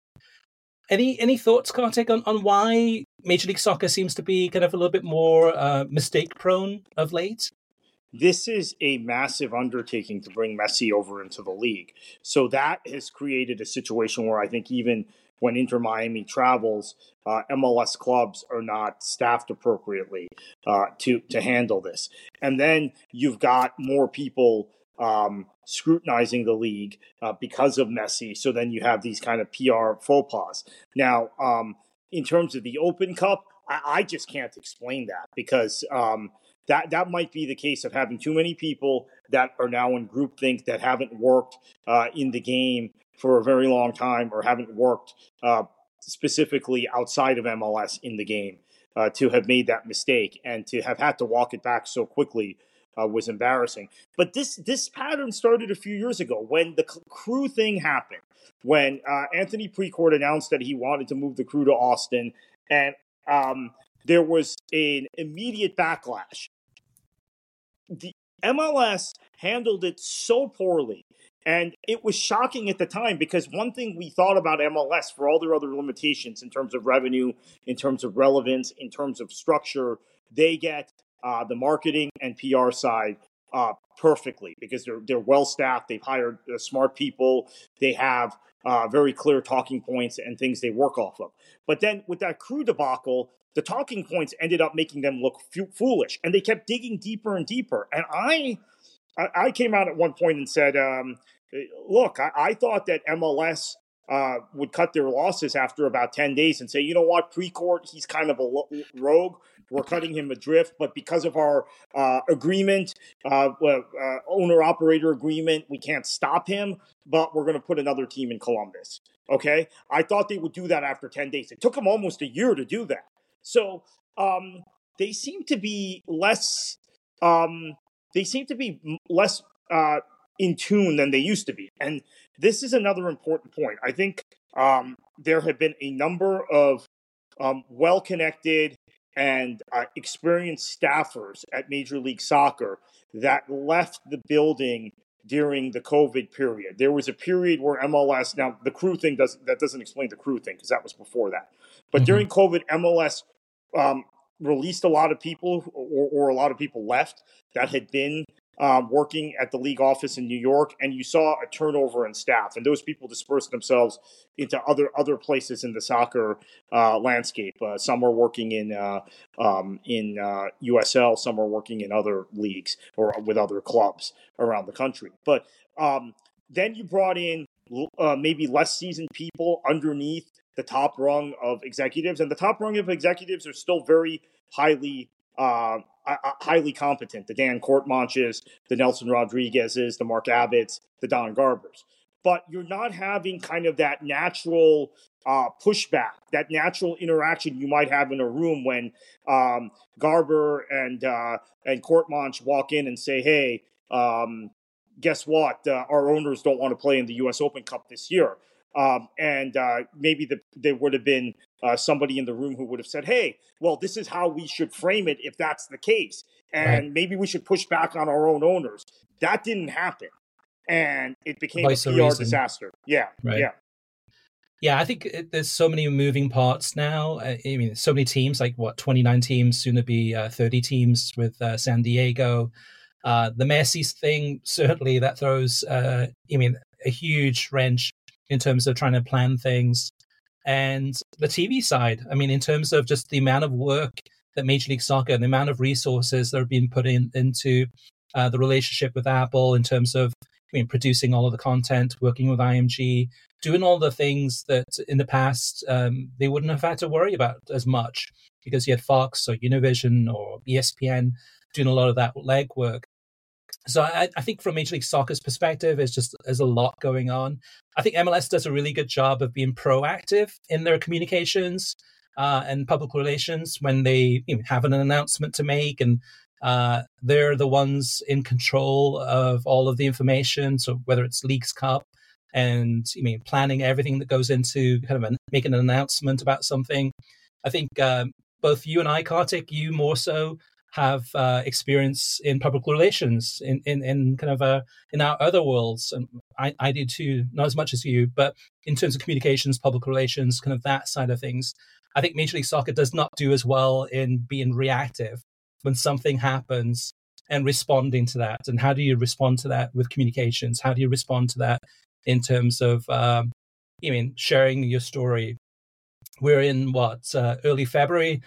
Any any thoughts, Kartik, on, on why Major League Soccer seems to be kind of a little bit more uh, mistake-prone of late? This is a massive undertaking to bring Messi over into the league. So that has created a situation where I think even when Inter Miami travels, uh, M L S clubs are not staffed appropriately uh, to, to handle this. And then you've got more people um, scrutinizing the league uh, because of Messi. So then you have these kind of P R faux pas. Now, um, in terms of the Open Cup, I, I just can't explain that because um, that, that might be the case of having too many people that are now in groupthink that haven't worked uh, in the game for a very long time or haven't worked uh, specifically outside of M L S in the game uh, to have made that mistake and to have had to walk it back so quickly uh, was embarrassing. But this this pattern started a few years ago when the crew thing happened, when uh, Anthony Precourt announced that he wanted to move the crew to Austin, and um, there was an immediate backlash. The M L S handled it so poorly. And it was shocking at the time because one thing we thought about M L S for all their other limitations in terms of revenue, in terms of relevance, in terms of structure, they get uh, the marketing and P R side uh, perfectly because they're they're well staffed. They've hired uh, smart people. They have uh, very clear talking points and things they work off of. But then with that crew debacle, the talking points ended up making them look f- foolish, and they kept digging deeper and deeper. And I, I, I came out at one point and said. Um, Look, I, I thought that M L S uh, would cut their losses after about ten days and say, you know what, Precourt, he's kind of a lo- rogue. We're cutting him adrift. But because of our uh, agreement, uh, uh, owner-operator agreement, we can't stop him, but we're going to put another team in Columbus. Okay? I thought they would do that after ten days. It took them almost a year to do that. So um, they seem to be less, um, they seem to be less, uh, in tune than they used to be. And this is another important point. I think um, there have been a number of um, well-connected and uh, experienced staffers at Major League Soccer that left the building during the COVID period. There was a period where M L S, now the crew thing doesn't, that doesn't explain the crew thing because that was before that. But mm-hmm. during COVID, M L S um, released a lot of people or, or a lot of people left that had been um, working at the league office in New York, and you saw a turnover in staff. And those people dispersed themselves into other other places in the soccer uh, landscape. Uh, some were working in uh, um, in uh, U S L, some were working in other leagues or with other clubs around the country. But um, then you brought in uh, maybe less seasoned people underneath the top rung of executives, and the top rung of executives are still very highly uh, highly competent. The Dan Courtmanches, the Nelson Rodriguez's, the Mark Abbotts, the Don Garbers. But you're not having kind of that natural uh, pushback, that natural interaction you might have in a room when um, Garber and uh, and Courtmanche walk in and say, hey, um, guess what? Uh, our owners don't want to play in the U S Open Cup this year. Um, and uh, maybe the, there would have been uh, somebody in the room who would have said, hey, well, this is how we should frame it if that's the case. And right. maybe we should push back on our own owners. That didn't happen. And it became Vice a P R disaster. Yeah, right. yeah. Yeah, I think it, there's so many moving parts now. I mean, so many teams, like what, twenty-nine teams, soon to be uh, thirty teams with uh, San Diego. Uh, the Messi thing, certainly that throws, uh, I mean, a huge wrench in terms of trying to plan things. And the T V side, I mean, in terms of just the amount of work that Major League Soccer, the amount of resources that are being put in into uh, the relationship with Apple in terms of, I mean, producing all of the content, working with I M G, doing all the things that in the past um, they wouldn't have had to worry about as much because you had Fox or Univision or E S P N doing a lot of that legwork. So I, I think from Major League Soccer's perspective, it's just there's a lot going on. I think M L S does a really good job of being proactive in their communications uh, and public relations when they you know, have an announcement to make, and uh, they're the ones in control of all of the information. So whether it's Leagues Cup and I mean planning everything that goes into kind of a, making an announcement about something, I think uh, both you and I, Kartik, you more so have uh, experience in public relations in, in, in kind of a, in our other worlds. And I, I do too, not as much as you, but in terms of communications, public relations, kind of that side of things, I think Major League Soccer does not do as well in being reactive when something happens and responding to that. And how do you respond to that with communications? How do you respond to that in terms of, um, I mean, sharing your story? We're in what, uh, early February.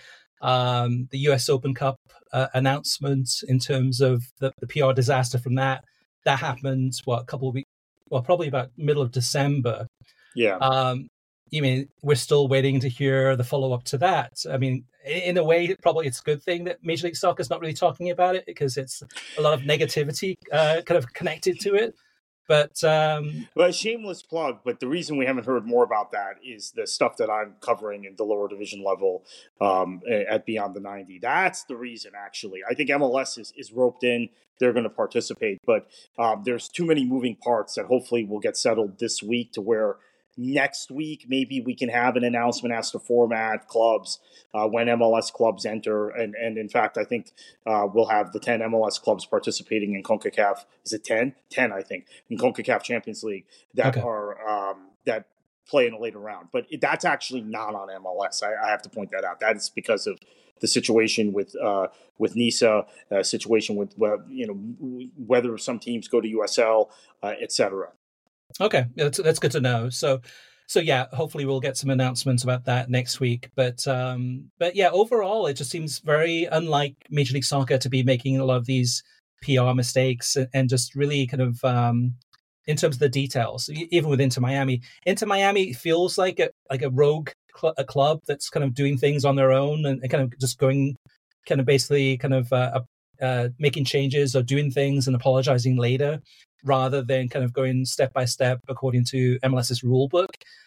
Um, the U S Open Cup uh, announcement in terms of the, the P R disaster from that, that happened, what, a couple of weeks, well, probably about middle of December. Yeah. Um, you mean, we're still waiting to hear the follow-up to that. I mean, in a way, probably it's a good thing that Major League Soccer is not really talking about it because it's a lot of negativity uh, kind of connected to it. But um, well, a shameless plug, but the reason we haven't heard more about that is the stuff that I'm covering in the lower division level um, at Beyond the ninety. That's the reason, actually. I think M L S is, is roped in. They're going to participate, but um, there's too many moving parts that hopefully will get settled this week to where next week maybe we can have an announcement as to format, clubs, uh, when M L S clubs enter. And, and in fact, I think uh, we'll have the ten M L S clubs participating in CONCACAF. Is it ten? ten, I think, in CONCACAF Champions League that okay. are um, that play in a later round. But it, that's actually not on M L S. I, I have to point that out. That is because of the situation with uh, with NISA, uh, situation with uh, you know whether some teams go to U S L, uh, et cetera. Okay, that's that's good to know. So, so yeah, hopefully we'll get some announcements about that next week. But um, but yeah, overall, it just seems very unlike Major League Soccer to be making a lot of these P R mistakes and, and just really kind of um, in terms of the details. Even with Inter Miami, Inter Miami feels like a like a rogue cl- a club that's kind of doing things on their own and, and kind of just going, kind of basically kind of uh, uh, making changes or doing things and apologizing later, rather than kind of going step by step according to M L S's rule book.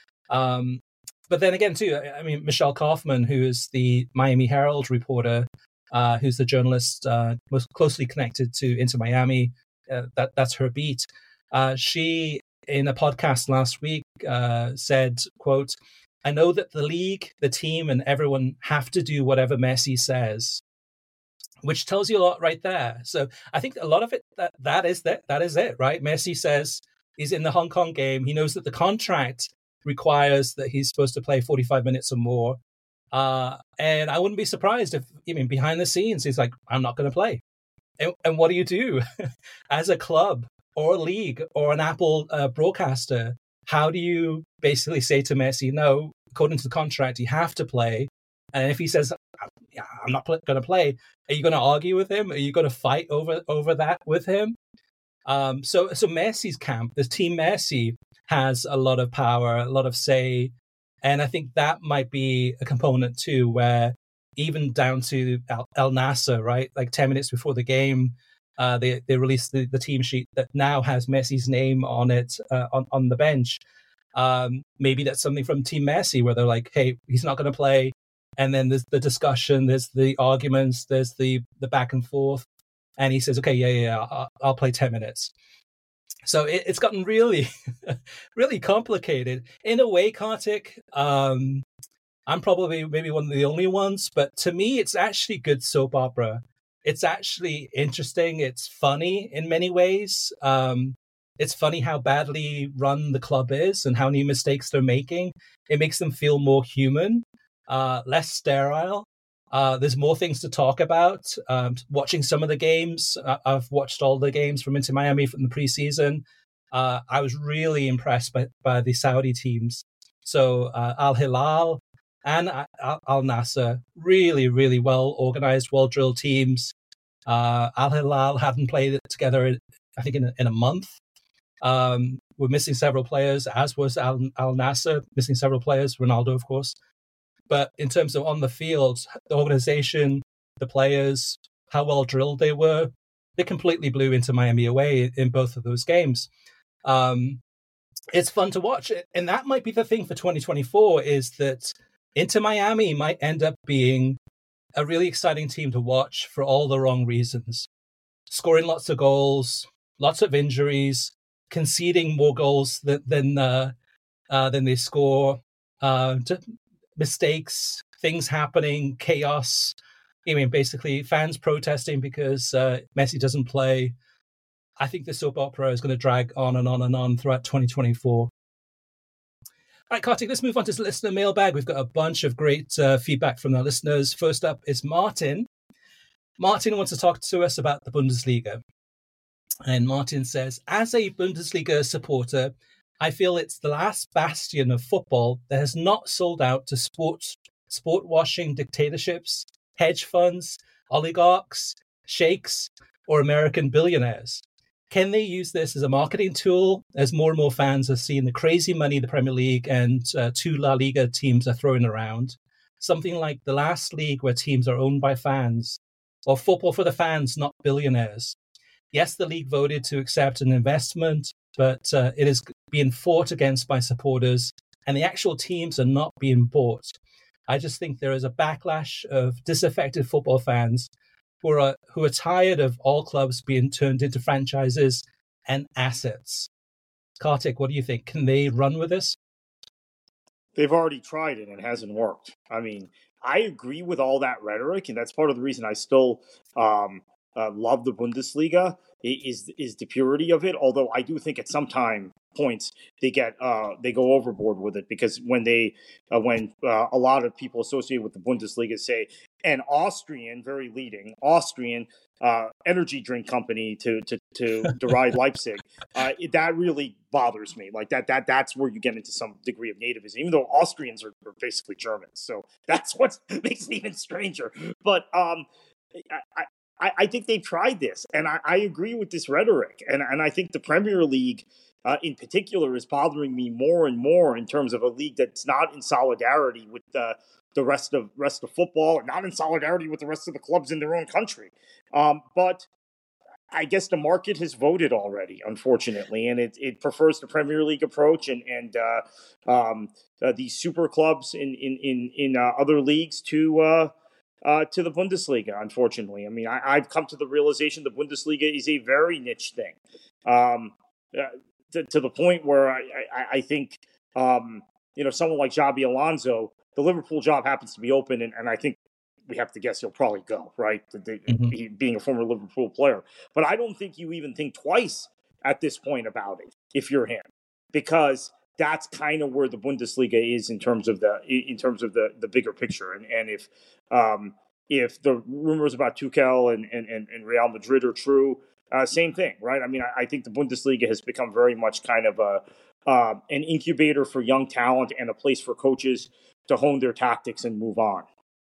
Um, but then again, too, I mean, Michelle Kaufman, who is the Miami Herald reporter, uh, who's the journalist uh, most closely connected to Inter Miami, uh, that that's her beat. Uh, she, in a podcast last week, uh, said, quote, "I know that the league, the team, and everyone have to do whatever Messi says," which tells you a lot right there. So I think a lot of it, that, that is that, that is it, right? Messi says he's in the Hong Kong game. He knows that the contract requires that he's supposed to play forty-five minutes or more. Uh, and I wouldn't be surprised if, I mean, behind the scenes, he's like, I'm not going to play. And, and what do you do as a club or a league or an Apple uh, broadcaster? How do you basically say to Messi, no, according to the contract, you have to play? And if he says, yeah, I'm not pl- going to play, are you going to argue with him? Are you going to fight over over that with him? Um, so, so Messi's camp, the team Messi, has a lot of power, a lot of say. And I think that might be a component too, where even down to Al, Al Nassr, right? Like ten minutes before the game, uh, they, they released the, the team sheet that now has Messi's name on it, uh, on, on the bench. Um, maybe that's something from Team Messi where they're like, hey, he's not going to play. And then there's the discussion, there's the arguments, there's the, the back and forth. And he says, okay, yeah, yeah, yeah I'll, I'll play ten minutes. So it, it's gotten really, really complicated. In a way, Kartik, um, I'm probably maybe one of the only ones, but to me, it's actually good soap opera. It's actually interesting. It's funny in many ways. Um, it's funny how badly run the club is and how many mistakes they're making. It makes them feel more human, uh, less sterile. Uh, there's more things to talk about. Um, watching some of the games, uh, I've watched all the games from Inter Miami from the preseason. Uh, I was really impressed by, by the Saudi teams. So uh, Al Hilal and Al Nassr, really, really well organized, well drilled teams. Uh, Al Hilal hadn't played together, I think, in a, in a month. Um, we're missing several players, as was Al, Al Nassr, missing several players, Ronaldo, of course. But in terms of on the field, the organization, the players, how well drilled they were, they completely blew Inter Miami away in both of those games. Um, it's fun to watch. And that might be the thing for twenty twenty-four, is that Inter Miami might end up being a really exciting team to watch for all the wrong reasons. Scoring lots of goals, lots of injuries, conceding more goals than than, uh, uh, than they score, uh, mistakes, things happening, chaos. I mean, basically fans protesting because uh, Messi doesn't play. I think the soap opera is going to drag on and on and on throughout twenty twenty-four. All right, Kartik, let's move on to listener mailbag. We've got a bunch of great uh, feedback from our listeners. First up is Martin. Martin wants to talk to us about the Bundesliga. And Martin says, as a Bundesliga supporter, I feel it's the last bastion of football that has not sold out to sports, sport washing dictatorships, hedge funds, oligarchs, sheikhs, or American billionaires. Can they use this as a marketing tool, as more and more fans are seeing the crazy money the Premier League and uh, two La Liga teams are throwing around? Something like the last league where teams are owned by fans, or football for the fans, not billionaires. Yes, the league voted to accept an investment, but uh, it is being fought against by supporters, and the actual teams are not being bought. I just think there is a backlash of disaffected football fans who are who are tired of all clubs being turned into franchises and assets. Kartik, what do you think? Can they run with this? They've already tried it and it hasn't worked. I mean, I agree with all that rhetoric, and that's part of the reason I still um, uh, love the Bundesliga is is the purity of it. Although I do think at some time points they get uh, they go overboard with it, because when they uh, when uh, a lot of people associated with the Bundesliga say an Austrian, very leading Austrian uh, energy drink company to to to deride Leipzig, uh, that really bothers me. Like that that that's where you get into some degree of nativism, even though Austrians are, are basically Germans. So that's what makes it even stranger. But um, I, I, I think they've tried this, and I, I agree with this rhetoric. And, and I think the Premier League uh, in particular is bothering me more and more in terms of a league that's not in solidarity with the, the rest of rest of football, or not in solidarity with the rest of the clubs in their own country. Um, but I guess the market has voted already, unfortunately, and it, it prefers the Premier League approach and and uh, um, uh, these super clubs in in in, in uh, other leagues to uh, uh, to the Bundesliga. Unfortunately, I mean, I, I've come to the realization the Bundesliga is a very niche thing, um, uh, to, to the point where I, I, I think um, you know, someone like Xabi Alonso, the Liverpool job happens to be open, and, and I think we have to guess he'll probably go, right? The, the, Mm-hmm. he, being a former Liverpool player. But I don't think you even think twice at this point about it if you're him, because that's kind of where the Bundesliga is in terms of the in terms of the, the bigger picture. And and if um, if the rumors about Tuchel and, and, and Real Madrid are true, uh, same thing, right? I mean, I, I think the Bundesliga has become very much kind of a uh, an incubator for young talent and a place for coaches to hone their tactics and move on.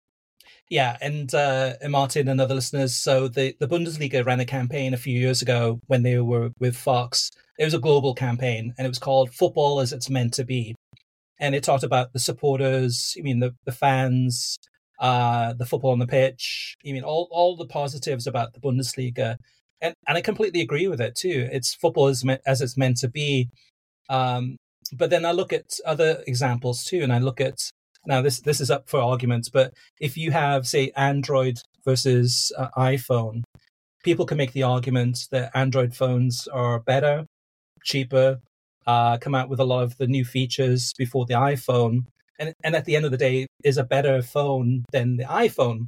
Yeah, and uh, Martin and other listeners, so the, the Bundesliga ran a campaign a few years ago when they were with Fox. It was a global campaign, and it was called Football as It's Meant to Be. And it talked about the supporters, I mean, the, the fans, uh, the football on the pitch, I mean, all, all the positives about the Bundesliga. And, and I completely agree with it, too. It's football as, me- as it's meant to be. Um, but then I look at other examples, too, and I look at Now, this this is up for arguments, but if you have, say, Android versus uh, iPhone, people can make the argument that Android phones are better, cheaper, uh, come out with a lot of the new features before the iPhone, and, and at the end of the day, is a better phone than the iPhone.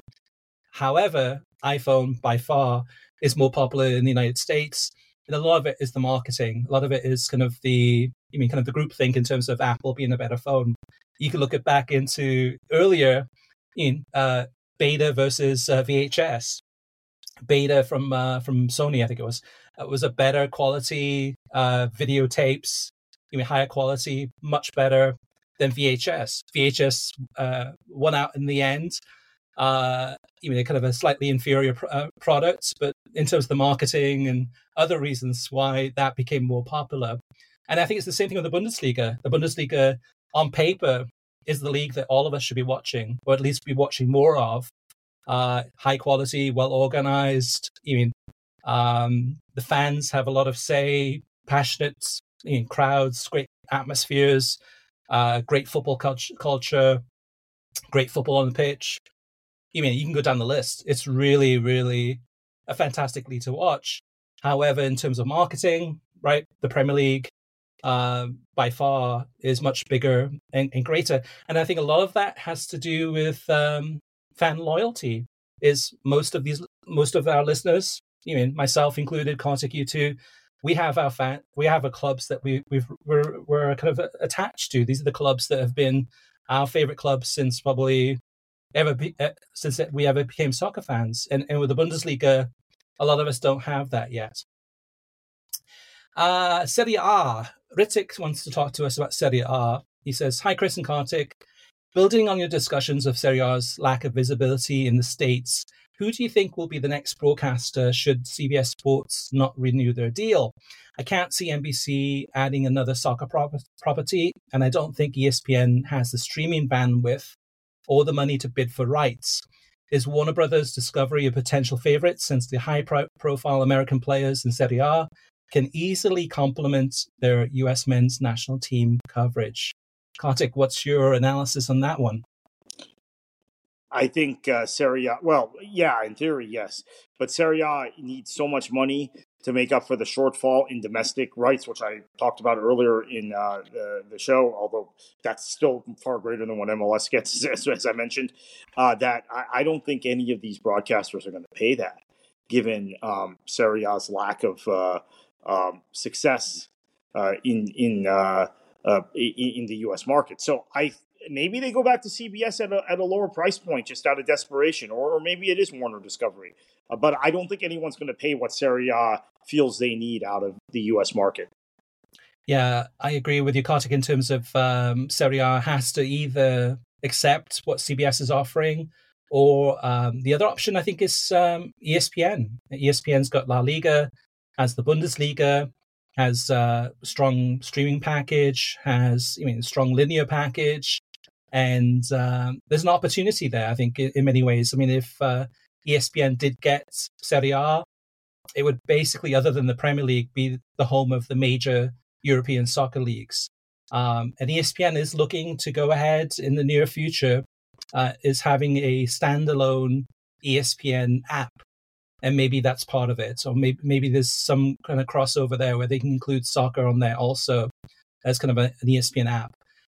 However, iPhone by far is more popular in the United States, and a lot of it is the marketing. A lot of it is kind of the, I mean, kind of the groupthink in terms of Apple being a better phone. You can look at back into earlier in uh, Beta versus uh, V H S. Beta from uh, from Sony, I think it was, it was a better quality uh, videotapes, I mean, higher quality, much better than V H S. V H S uh, won out in the end. Uh, you know, kind of a slightly inferior pr- uh, product, but in terms of the marketing and other reasons why that became more popular. And I think it's the same thing with the Bundesliga. The Bundesliga, on paper, is the league that all of us should be watching, or at least be watching more of. Uh, high quality, well organized. I mean, um, the fans have a lot of say, passionate you know, crowds, great atmospheres, uh, great football culture, culture, great football on the pitch. I mean, you can go down the list. It's really, really a fantastic league to watch. However, in terms of marketing, right, the Premier League uh, by far is much bigger and, and greater. And I think a lot of that has to do with um, fan loyalty. Is most of these, most of our listeners, you know, myself included, Kartik, you too, we have our fan, we have our clubs that we we've we're, we're kind of attached to. These are the clubs that have been our favorite clubs since probably ever be, uh, since we ever became soccer fans. And and with the Bundesliga, a lot of us don't have that yet. Uh, Serie A. Ritik wants to talk to us about Serie A. He says, "Hi, Chris and Kartik. Building on your discussions of Serie A's lack of visibility in the States, who do you think will be the next broadcaster should C B S Sports not renew their deal? I can't see N B C adding another soccer prop- property, and I don't think E S P N has the streaming bandwidth or the money to bid for rights. Is Warner Brothers Discovery a potential favorite since the high-profile American players in Serie A can easily complement their U S men's national team coverage?" Kartik, what's your analysis on that one? I think uh, Serie A, well, yeah, in theory, yes. But Serie A needs so much money to make up for the shortfall in domestic rights, which I talked about earlier in uh, the, the show, although that's still far greater than what M L S gets, as, as I mentioned, uh, that I, I don't think any of these broadcasters are going to pay that, given um, Serie A's lack of uh, um, success uh, in, in, uh, uh, in, in the U S market. So I maybe they go back to C B S at a, at a lower price point just out of desperation, or, or maybe it is Warner Discovery. Uh, but I don't think anyone's going to pay what Serie A feels they need out of the U S market. Yeah, I agree with you, Kartik, in terms of um, Serie A has to either accept what C B S is offering, or um, the other option, I think, is um, E S P N. E S P N's got La Liga, has the Bundesliga, has a strong streaming package, has I mean, a strong linear package. And um, there's an opportunity there, I think, in, in many ways. I mean, if uh, E S P N did get Serie A, it would basically, other than the Premier League, be the home of the major European soccer leagues. Um, and E S P N is looking to go ahead in the near future, uh, is having a standalone E S P N app. And maybe that's part of it. So maybe, maybe there's some kind of crossover there where they can include soccer on there also as kind of a, an E S P N app.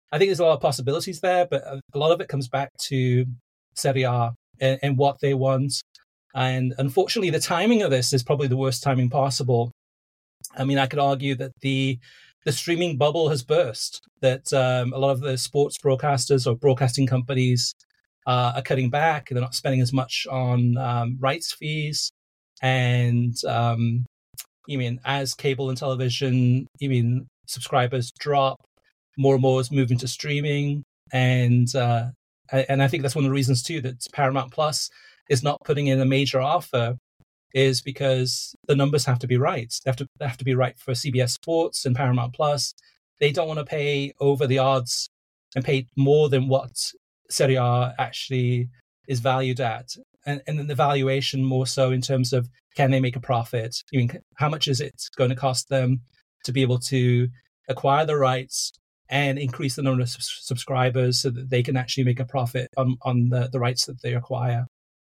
I think there's a lot of possibilities there, but a lot of it comes back to Serie A and, and what they want. And unfortunately, the timing of this is probably the worst timing possible. I mean, I could argue that the the streaming bubble has burst, that um, a lot of the sports broadcasters or broadcasting companies uh, are cutting back. They're not spending as much on um, rights fees. And um, you mean, as cable and television, you mean, subscribers drop, more and more is moving to streaming. And uh, and I think that's one of the reasons, too, that Paramount Plus is not putting in a major offer, is because the numbers have to be right. They have to they have to be right for C B S Sports and Paramount Plus. They don't want to pay over the odds and pay more than what Serie A actually is valued at. And, and then the valuation more so in terms of, can they make a profit? I mean, how much is it going to cost them to be able to acquire the rights and increase the number of subscribers so that they can actually make a profit on, on the, the rights that they acquire?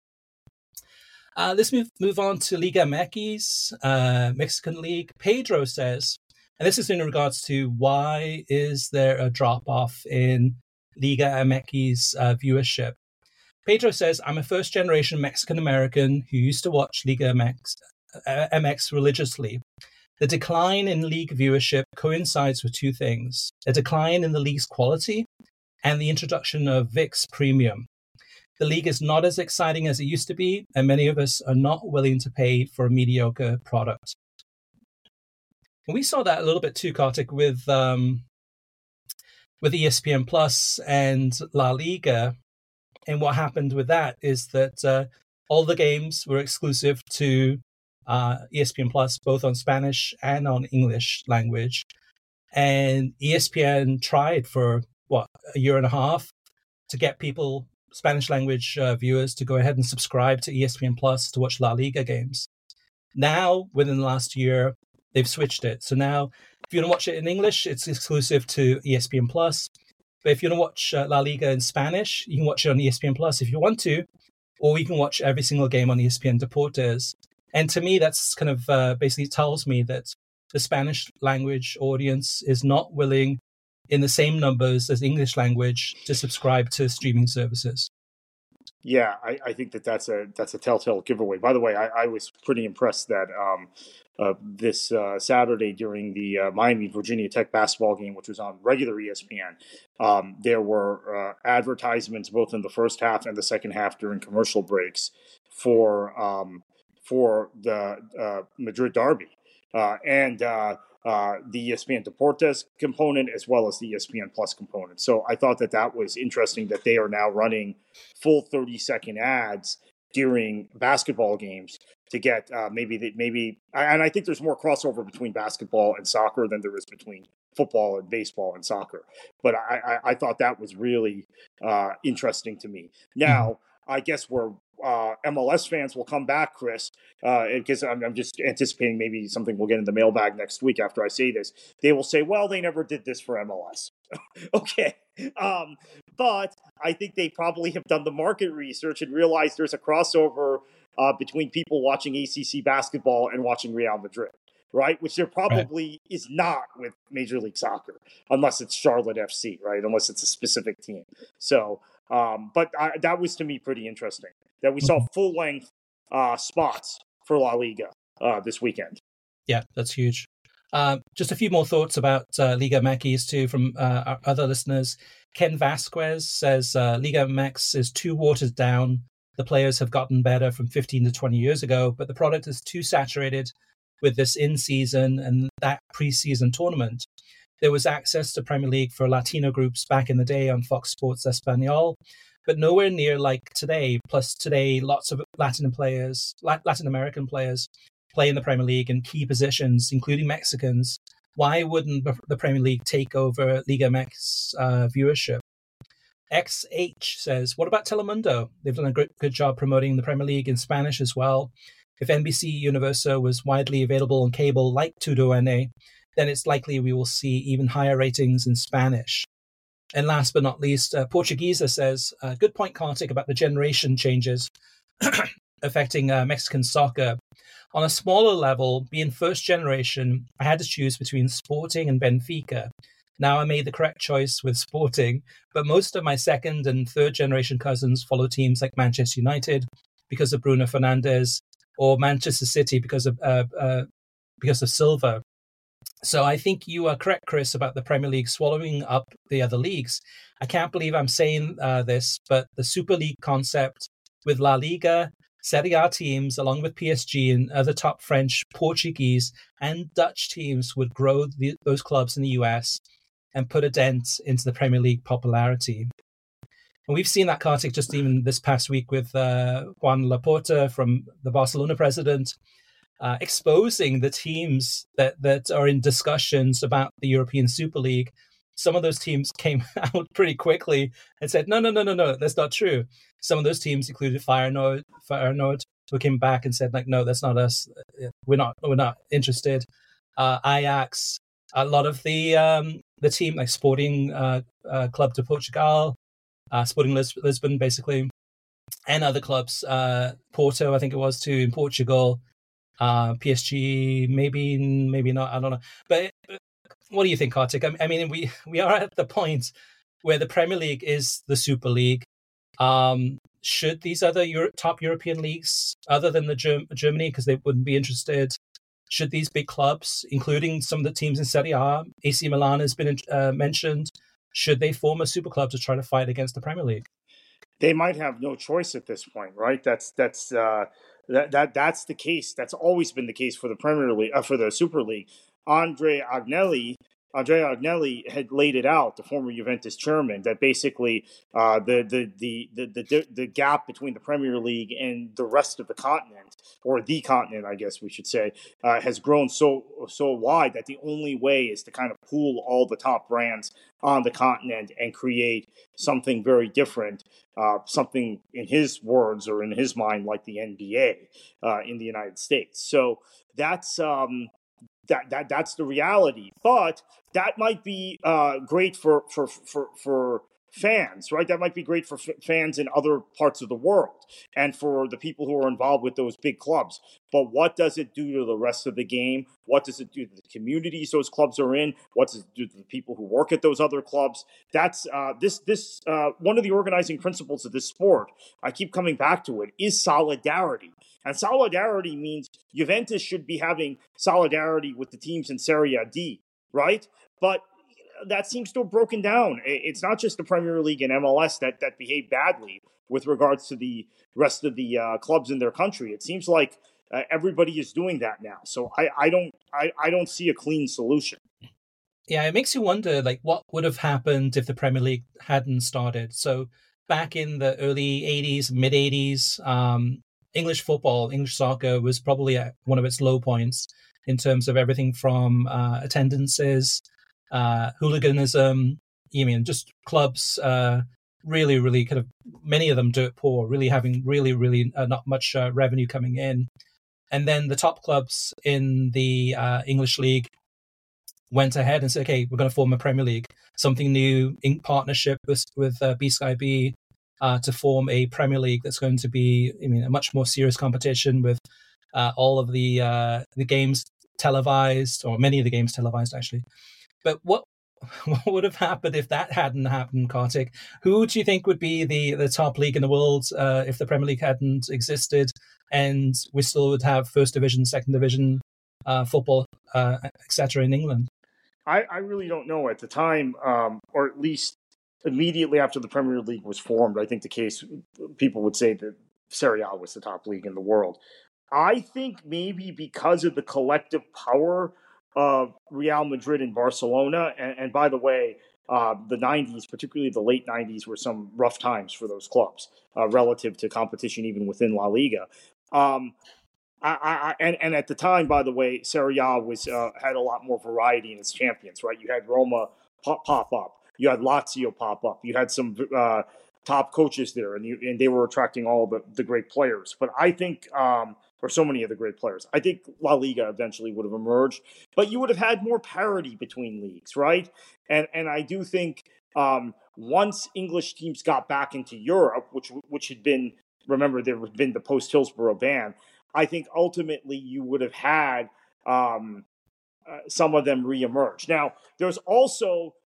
Uh, let's move, move on to Liga M X, uh, Mexican League. Pedro says, and this is in regards to why is there a drop-off in Liga M X uh, viewership. Pedro says, I'm a first-generation Mexican-American who used to watch Liga M X, uh, M X religiously. The decline in league viewership coincides with two things: a decline in the league's quality and the introduction of V I X Premium. The league is not as exciting as it used to be, and many of us are not willing to pay for a mediocre product. And we saw that a little bit too, Kartik, with um, with E S P N Plus and La Liga. And what happened with that is that uh, all the games were exclusive to uh, E S P N Plus, both on Spanish and on English language. And E S P N tried for, what, a year and a half to get people, Spanish language uh, viewers, to go ahead and subscribe to E S P N Plus to watch La Liga games. Now, within the last year, they've switched it. So now, if you want to watch it in English, it's exclusive to E S P N Plus. But if you want to watch uh, La Liga in Spanish, you can watch it on E S P N Plus if you want to, or you can watch every single game on E S P N Deportes. And to me, that's kind of uh, basically tells me that the Spanish language audience is not willing, in the same numbers as English language, to subscribe to streaming services. Yeah, I, I think that that's a that's a telltale giveaway. By the way, I, I was pretty impressed that um, uh, this uh, Saturday during the uh, Miami Virginia Tech basketball game, which was on regular E S P N, um, there were uh, advertisements both in the first half and the second half during commercial breaks for um, for the uh, Madrid derby uh, and. Uh, Uh, the E S P N Deportes component as well as the E S P N Plus component. So I thought that that was interesting that they are now running full thirty second ads during basketball games to get uh, maybe the, maybe and I think there's more crossover between basketball and soccer than there is between football and baseball and soccer. But I, I, I thought that was really uh, interesting to me. Now, I guess we're Uh, M L S fans will come back, Chris, because uh, I'm, I'm just anticipating maybe something we'll get in the mailbag next week after I say this. They will say, well, they never did this for M L S. Okay. Um, but I think they probably have done the market research and realized there's a crossover uh, between people watching A C C basketball and watching Real Madrid, right? Which there probably right. is not with Major League Soccer, unless it's Charlotte F C, right? Unless it's a specific team. So, um, but I, that was to me pretty interesting. That we saw full-length uh, spots for La Liga uh, this weekend. Yeah, that's huge. Uh, just a few more thoughts about uh, Liga M X too from uh, our other listeners. Ken Vasquez says uh, Liga M X is too watered down. The players have gotten better from fifteen to twenty years ago, but the product is too saturated with this in-season and that pre-season tournament. There was access to Premier League for Latino groups back in the day on Fox Sports Espanol, but nowhere near like today. Plus today, lots of Latin players, Latin American players play in the Premier League in key positions, including Mexicans. Why wouldn't the Premier League take over Liga M X uh, viewership? X H says, what about Telemundo? They've done a good, good job promoting the Premier League in Spanish as well. If N B C Universo was widely available on cable like Tudo N A, then it's likely we will see even higher ratings in Spanish. And last but not least, uh, Portuguesa says, uh, good point, Kartik, about the generation changes affecting uh, Mexican soccer. On a smaller level, being first generation, I had to choose between Sporting and Benfica. Now, I made the correct choice with Sporting, but most of my second and third generation cousins follow teams like Manchester United because of Bruno Fernandes, or Manchester City because of uh, uh, because of Silva. So I think you are correct, Chris, about the Premier League swallowing up the other leagues. I can't believe I'm saying uh, this, but the Super League concept with La Liga, Serie A teams, along with P S G and other top French, Portuguese, and Dutch teams would grow the, those clubs in the U S and put a dent into the Premier League popularity. And we've seen that, Kartik, just even this past week with uh, Juan Laporta, from the Barcelona president, uh, exposing the teams that, that are in discussions about the European Super League. Some of those teams came out pretty quickly and said, no, no, no, no, no, that's not true. Some of those teams included Feyenoord, Feyenoord, who came back and said, like, no, that's not us. We're not, we're not interested. Uh, Ajax, a lot of the um, the team, like Sporting uh, uh, Club de Portugal, uh, Sporting Lis- Lisbon, basically, and other clubs, uh, Porto, I think it was too, in Portugal, uh, P S G, maybe, maybe not, I don't know. But what do you think, Kartik? I mean, we, we are at the point where the Premier League is the Super League. Um, should these other Euro- top European leagues, other than the Germ- Germany, because they wouldn't be interested, should these big clubs, including some of the teams in Serie A, A C Milan has been uh, mentioned, should they form a super club to try to fight against the Premier League? They might have no choice at this point, right? That's that's uh, that that that's the case. That's always been the case for the Premier League, uh, for the Super League. Andre Agnelli, Andrea Agnelli had laid it out, the former Juventus chairman, that basically uh, the, the, the the the the gap between the Premier League and the rest of the continent, or the continent, I guess we should say, uh, has grown so so wide that the only way is to kind of pool all the top brands on the continent and create something very different, uh, something in his words or in his mind like the N B A uh, in the United States. So that's um, that that that's the reality. But that might be uh, great for for for for. fans, right? That might be great for f- fans in other parts of the world and for the people who are involved with those big clubs. But what does it do to the rest of the game? What does it do to the communities those clubs are in? What does it do to the people who work at those other clubs? That's uh, this this uh, one of the organizing principles of this sport. I keep coming back to it, is solidarity. And solidarity means Juventus should be having solidarity with the teams in Serie D, right? But that seems to have broken down. It's not just the Premier League and M L S that, that behave badly with regards to the rest of the uh, clubs in their country. It seems like uh, everybody is doing that now. So I, I don't I, I don't see a clean solution. Yeah, it makes you wonder, like, what would have happened if the Premier League hadn't started. So back in the early eighties, mid eighties, um, English football, English soccer was probably at one of its low points in terms of everything from uh, attendances, uh hooliganism, I mean, just clubs uh really really kind of, many of them dirt poor, really having really really uh, not much uh, revenue coming in. And then the top clubs in the uh English league went ahead and said, okay, we're going to form a Premier League, something new, in partnership with with uh, B Sky B, uh to form a Premier League that's going to be, I mean, a much more serious competition with uh all of the uh the games televised, or many of the games televised actually. But what what would have happened if that hadn't happened, Kartik? Who do you think would be the, the top league in the world uh, if the Premier League hadn't existed, and we still would have first division, second division uh, football, uh, et cetera in England? I, I really don't know at the time, um, or at least immediately after the Premier League was formed. I think the case, people would say that Serie A was the top league in the world. I think maybe because of the collective power of Real Madrid and Barcelona. And, and by the way, uh, the nineties, particularly the late nineties, were some rough times for those clubs uh, relative to competition, even within La Liga. Um, I, I, and, and at the time, by the way, Serie A was uh, had a lot more variety in its champions, right? You had Roma pop, pop up. You had Lazio pop up. You had some uh, top coaches there, and, you, and they were attracting all the, the great players. But I think... Um, or so many of the great players. I think La Liga eventually would have emerged, but you would have had more parity between leagues, right? And and I do think um, once English teams got back into Europe, which which had been, remember, there had been the post-Hillsborough ban, I think ultimately you would have had um, uh, some of them reemerge. Now, there's also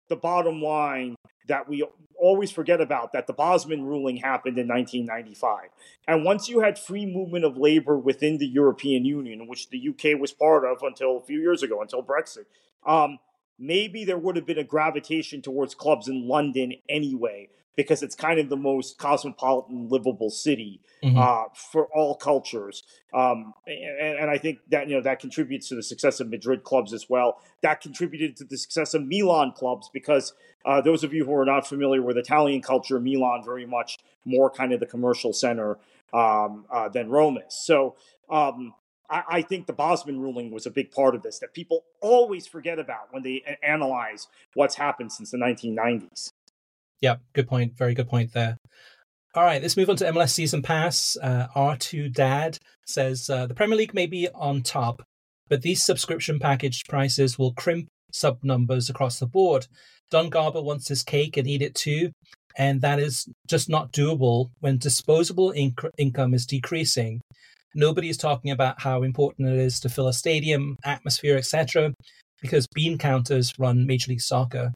the bottom line that we always forget about, that the Bosman ruling happened in nineteen ninety-five. And once you had free movement of labor within the European Union, which the U K was part of until a few years ago, until Brexit, um, maybe there would have been a gravitation towards clubs in London anyway, because it's kind of the most cosmopolitan, livable city mm-hmm. uh, for all cultures. Um, and, and I think that, you know, that contributes to the success of Madrid clubs as well. That contributed to the success of Milan clubs, because uh, those of you who are not familiar with Italian culture, Milan very much more kind of the commercial center um, uh, than Rome is. So um, I, I think the Bosman ruling was a big part of this, that people always forget about when they a- analyze what's happened since the nineteen nineties. Yeah, good point. Very good point there. All right, let's move on to M L S Season Pass. Uh, R two Dad says, uh, the Premier League may be on top, but these subscription package prices will crimp sub numbers across the board. Don Garber wants his cake and eat it too, and that is just not doable when disposable inc- income is decreasing. Nobody is talking about how important it is to fill a stadium, atmosphere, et cetera, because bean counters run Major League Soccer.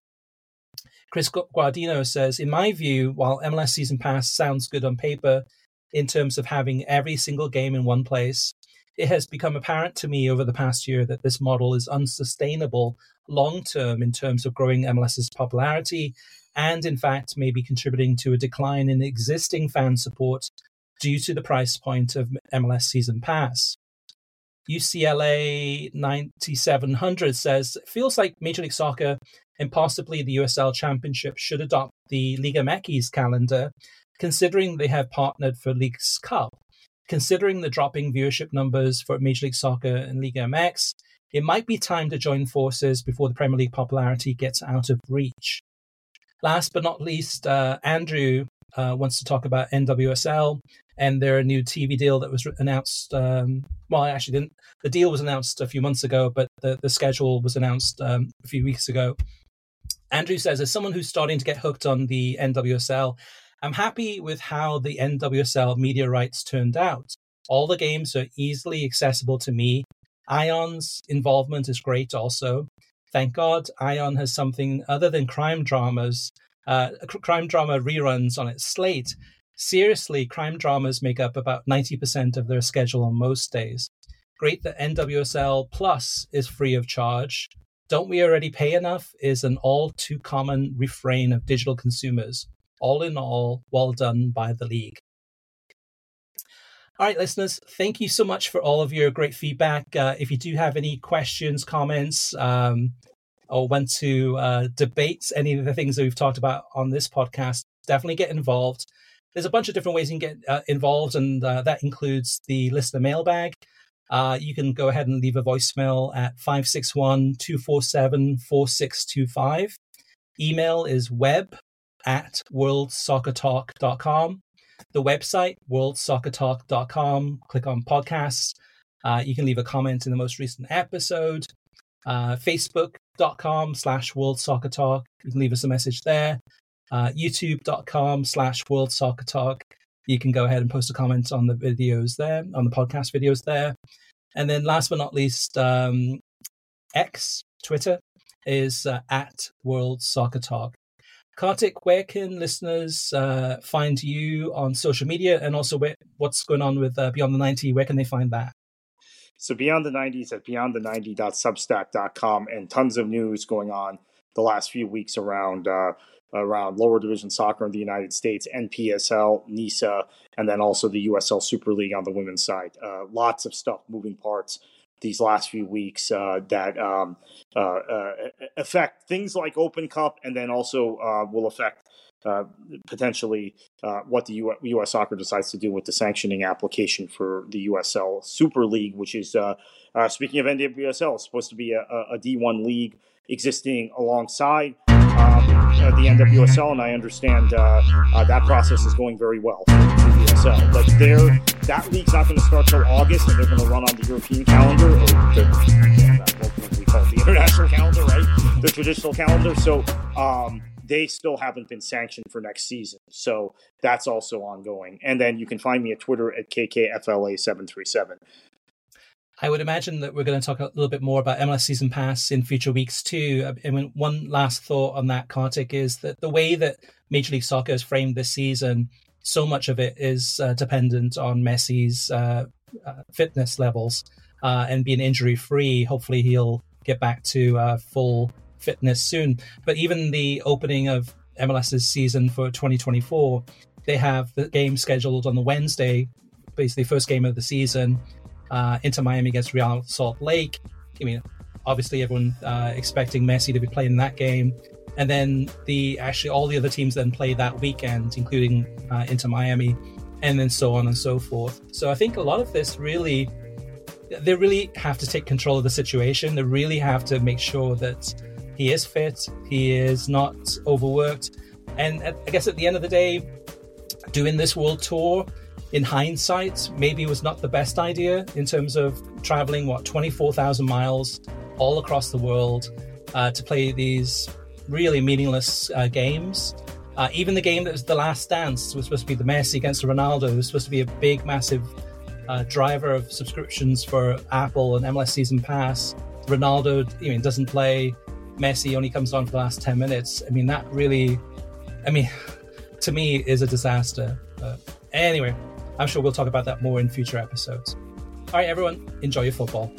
Chris Guardino says, in my view, while M L S Season Pass sounds good on paper in terms of having every single game in one place, it has become apparent to me over the past year that this model is unsustainable long-term in terms of growing MLS's popularity and, in fact, maybe contributing to a decline in existing fan support due to the price point of M L S Season Pass. U C L A ninety-seven hundred says, it feels like Major League Soccer and possibly the U S L Championship should adopt the Liga M X calendar, considering they have partnered for Leagues Cup. Considering the dropping viewership numbers for Major League Soccer and Liga M X, it might be time to join forces before the Premier League popularity gets out of reach. Last but not least, uh, Andrew uh, wants to talk about N W S L and their new T V deal that was announced. Um, well, actually, didn't. The deal was announced a few months ago, but the, the schedule was announced um, a few weeks ago. Andrew says, as someone who's starting to get hooked on the N W S L, I'm happy with how the N W S L media rights turned out. All the games are easily accessible to me. Ion's involvement is great also. Thank God Ion has something other than crime dramas, uh, crime drama reruns on its slate. Seriously, crime dramas make up about ninety percent of their schedule on most days. Great that N W S L Plus is free of charge. Don't we already pay enough is an all too common refrain of digital consumers. All in all, well done by the league. All right, listeners, thank you so much for all of your great feedback. Uh, if you do have any questions, comments, um, or want to uh, debate any of the things that we've talked about on this podcast, definitely get involved. There's a bunch of different ways you can get uh, involved, and uh, that includes the listener mailbag. Uh, you can go ahead and leave a voicemail at five six one, two four seven, four six two five. Email is web at world soccer talk dot com. The website, world soccer talk dot com. Click on podcasts. Uh, you can leave a comment in the most recent episode. Uh, Facebook.com slash World Soccer Talk. You can leave us a message there. Uh, YouTube.com slash World Soccer Talk. You can go ahead and post a comment on the videos there, on the podcast videos there. And then last but not least, um, X, Twitter, is uh, at World Soccer Talk. Kartik, where can listeners uh, find you on social media, and also where, what's going on with uh, Beyond the ninety? Where can they find that? So Beyond the nineties at beyond the ninety dot substack dot com, and tons of news going on the last few weeks around uh, around lower division soccer in the United States, N P S L, NISA, and then also the U S L Super League on the women's side. Uh, lots of stuff, moving parts these last few weeks uh, that um, uh, uh, affect things like Open Cup, and then also uh, will affect uh, potentially uh, what the U- U S Soccer decides to do with the sanctioning application for the U S L Super League, which is, uh, uh, speaking of N W S L, supposed to be a, a D one league existing alongside um, uh, the N W S L, and I understand uh, uh, that process is going very well for the U S L. But there, that league's not going to start till August, and they're going to run on the European calendar, or the, what we call it, the international calendar, right? The traditional calendar. So um, they still haven't been sanctioned for next season. So that's also ongoing. And then you can find me at Twitter at K K F L A seven three seven. I would imagine that we're going to talk a little bit more about M L S Season Pass in future weeks too. I mean, one last thought on that, Kartik, is that the way that Major League Soccer has framed this season, so much of it is uh, dependent on Messi's uh, uh, fitness levels uh, and being injury-free. Hopefully he'll get back to uh, full fitness soon. But even the opening of M L S's season for twenty twenty-four, they have the game scheduled on the Wednesday, basically first game of the season, uh, Inter Miami against Real Salt Lake. I mean, obviously everyone uh, expecting Messi to be playing that game. And then the actually all the other teams then play that weekend, including uh, Inter Miami, and then so on and so forth. So I think a lot of this really, they really have to take control of the situation. They really have to make sure that he is fit, he is not overworked. And I guess at the end of the day, doing this world tour, in hindsight, maybe was not the best idea in terms of traveling, what, twenty-four thousand miles all across the world uh, to play these really meaningless uh, games. Uh, even the game that was the last dance was supposed to be the Messi against Ronaldo. It was supposed to be a big, massive uh, driver of subscriptions for Apple and M L S Season Pass. Ronaldo, I mean, doesn't play. Messi only comes on for the last ten minutes. I mean, that really, I mean, to me, is a disaster. But anyway, I'm sure we'll talk about that more in future episodes. All right, everyone, enjoy your football.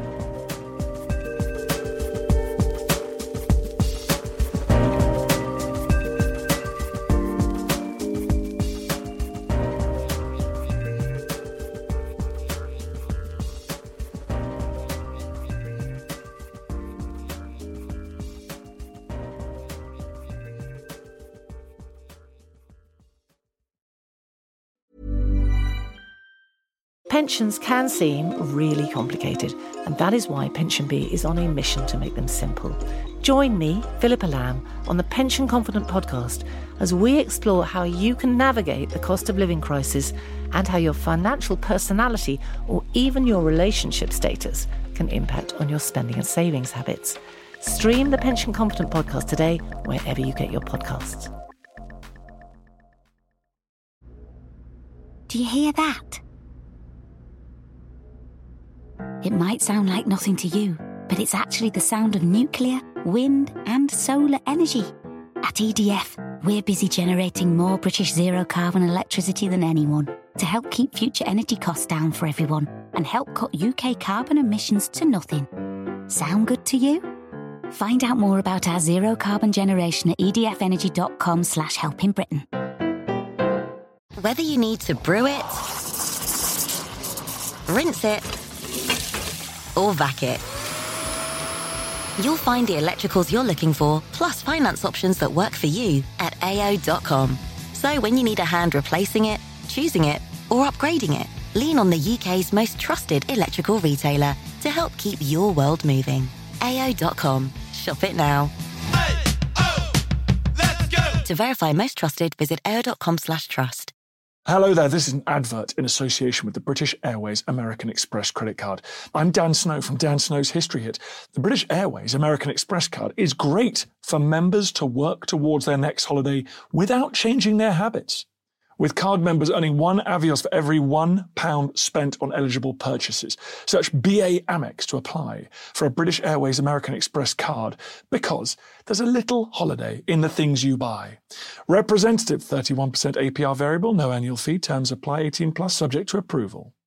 Pensions can seem really complicated, and that is why PensionBee is on a mission to make them simple. Join me, Philippa Lamb, on the Pension Confident podcast as we explore how you can navigate the cost of living crisis and how your financial personality or even your relationship status can impact on your spending and savings habits. Stream the Pension Confident podcast today wherever you get your podcasts. Do you hear that? It might sound like nothing to you, but it's actually the sound of nuclear, wind and solar energy. At E D F, we're busy generating more British zero-carbon electricity than anyone to help keep future energy costs down for everyone and help cut U K carbon emissions to nothing. Sound good to you? Find out more about our zero-carbon generation at edfenergy.com slash helping Britain. Whether you need to brew it, rinse it, or vac it, you'll find the electricals you're looking for, plus finance options that work for you at A O dot com. So when you need a hand replacing it, choosing it, or upgrading it, lean on the U K's most trusted electrical retailer to help keep your world moving. A O dot com. Shop it now. Hey, oh, let's go! To verify most trusted, visit A O dot com slash trust. Hello there, this is an advert in association with the British Airways American Express credit card. I'm Dan Snow from Dan Snow's History Hit. The British Airways American Express card is great for members to work towards their next holiday without changing their habits. With card members earning one Avios for every one pound spent on eligible purchases. Search B A Amex to apply for a British Airways American Express card because there's a little holiday in the things you buy. Representative thirty-one percent A P R variable, no annual fee, terms apply, eighteen plus, subject to approval.